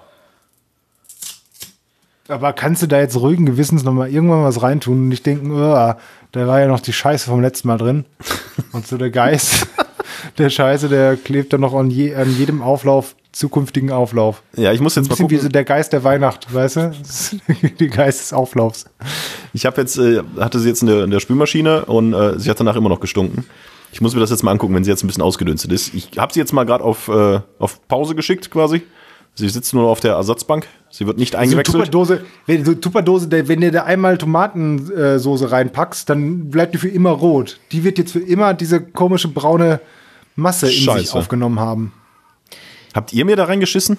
Aber kannst du da jetzt ruhigen Gewissens nochmal irgendwann was reintun und nicht denken, oh, da war ja noch die Scheiße vom letzten Mal drin. Und so der Geist der Scheiße, der klebt dann noch an, je, an jedem Auflauf, zukünftigen Auflauf. Ja, ich muss Ein jetzt mal bisschen wie gucken. so der Geist der Weihnacht, weißt du? Das ist die Geist des Auflaufs. Ich habe jetzt, äh, hatte sie jetzt in der, in der Spülmaschine und äh, sie hat danach immer noch gestunken. Ich muss mir das jetzt mal angucken, wenn sie jetzt ein bisschen ausgedünstet ist. Ich habe sie jetzt mal gerade auf, äh, auf Pause geschickt quasi. Sie sitzt nur auf der Ersatzbank. Sie wird nicht So eingewechselt. Tupperdose, wenn, so Tupperdose, der, wenn du da einmal Tomatensoße reinpackst, dann bleibt die für immer rot. Die wird jetzt für immer diese komische braune Masse in sich Scheiße. aufgenommen haben. Habt ihr mir da reingeschissen?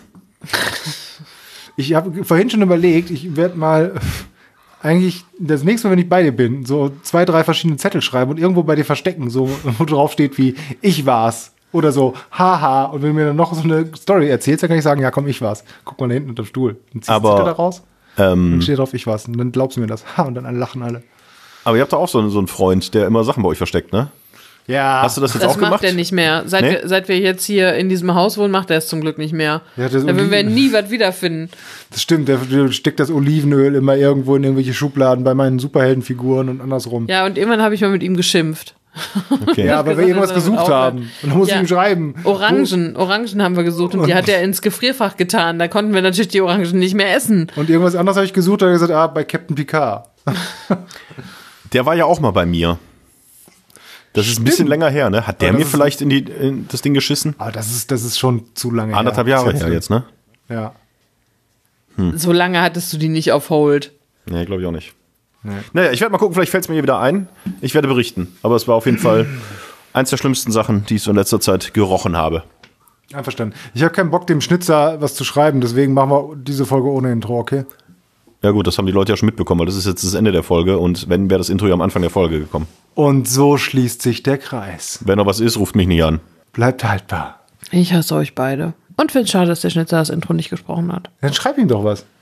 Ich habe vorhin schon überlegt, ich werde mal eigentlich das nächste Mal, wenn ich bei dir bin, so zwei, drei verschiedene Zettel schreiben und irgendwo bei dir verstecken, so wo drauf steht wie ich war's oder so haha, und wenn du mir dann noch so eine Story erzählst, dann kann ich sagen, ja komm, ich war's. Guck mal da hinten unterm Stuhl. Dann ziehst du Aber, den Zettel da raus Ähm, und steht drauf, ich war's. Und dann glaubst du mir das. Ha, und dann lachen alle. aber ihr habt doch auch so einen, so einen Freund, der immer Sachen bei euch versteckt, ne? Ja. Hast du das jetzt Das auch gemacht? macht er nicht mehr. Seit, Nee? wir, seit wir jetzt hier in diesem Haus wohnen, macht er es zum Glück nicht mehr. Ja, das da würden wir Oliven- nie was wiederfinden. Das stimmt, der, der steckt das Olivenöl immer irgendwo in irgendwelche Schubladen bei meinen Superheldenfiguren und andersrum. Ja, und irgendwann habe ich mal mit ihm geschimpft. Okay. Ja, aber wir gesagt, irgendwas dass er gesucht aufhört. haben. Und dann muss ich Ja. ihm schreiben. Orangen, Orangen haben wir gesucht und die hat er ins Gefrierfach getan. Da konnten wir natürlich die Orangen nicht mehr essen. Und irgendwas anderes habe ich gesucht, da hat er gesagt, ah, bei Captain Picard. Der war ja auch mal bei mir. Das ist ein bisschen länger her, ne? Hat der Aber das mir ist- vielleicht in, die, in das Ding geschissen? Aber das ist, das ist schon zu lange Anderthalb her. Jahre her jetzt, ne? Ja. So lange hattest du die nicht auf Hold. Nee, glaube ich auch nicht. Naja, ich werde mal gucken, vielleicht fällt es mir hier wieder ein. Ich werde berichten. Aber es war auf jeden Fall eins der schlimmsten Sachen, die ich so in letzter Zeit gerochen habe. Einverstanden. Ich habe keinen Bock, dem Schnitzer was zu schreiben, deswegen machen wir diese Folge ohne Intro, okay? Ja gut, das haben die Leute ja schon mitbekommen, weil das ist jetzt das Ende der Folge und wenn, wäre das Intro ja am Anfang der Folge gekommen. Und so schließt sich der Kreis. Wenn noch was ist, ruft mich nicht an. Bleibt haltbar. Ich hasse euch beide. Und finde es schade, dass der Schnitzer das Intro nicht gesprochen hat. Dann schreib ihm doch was.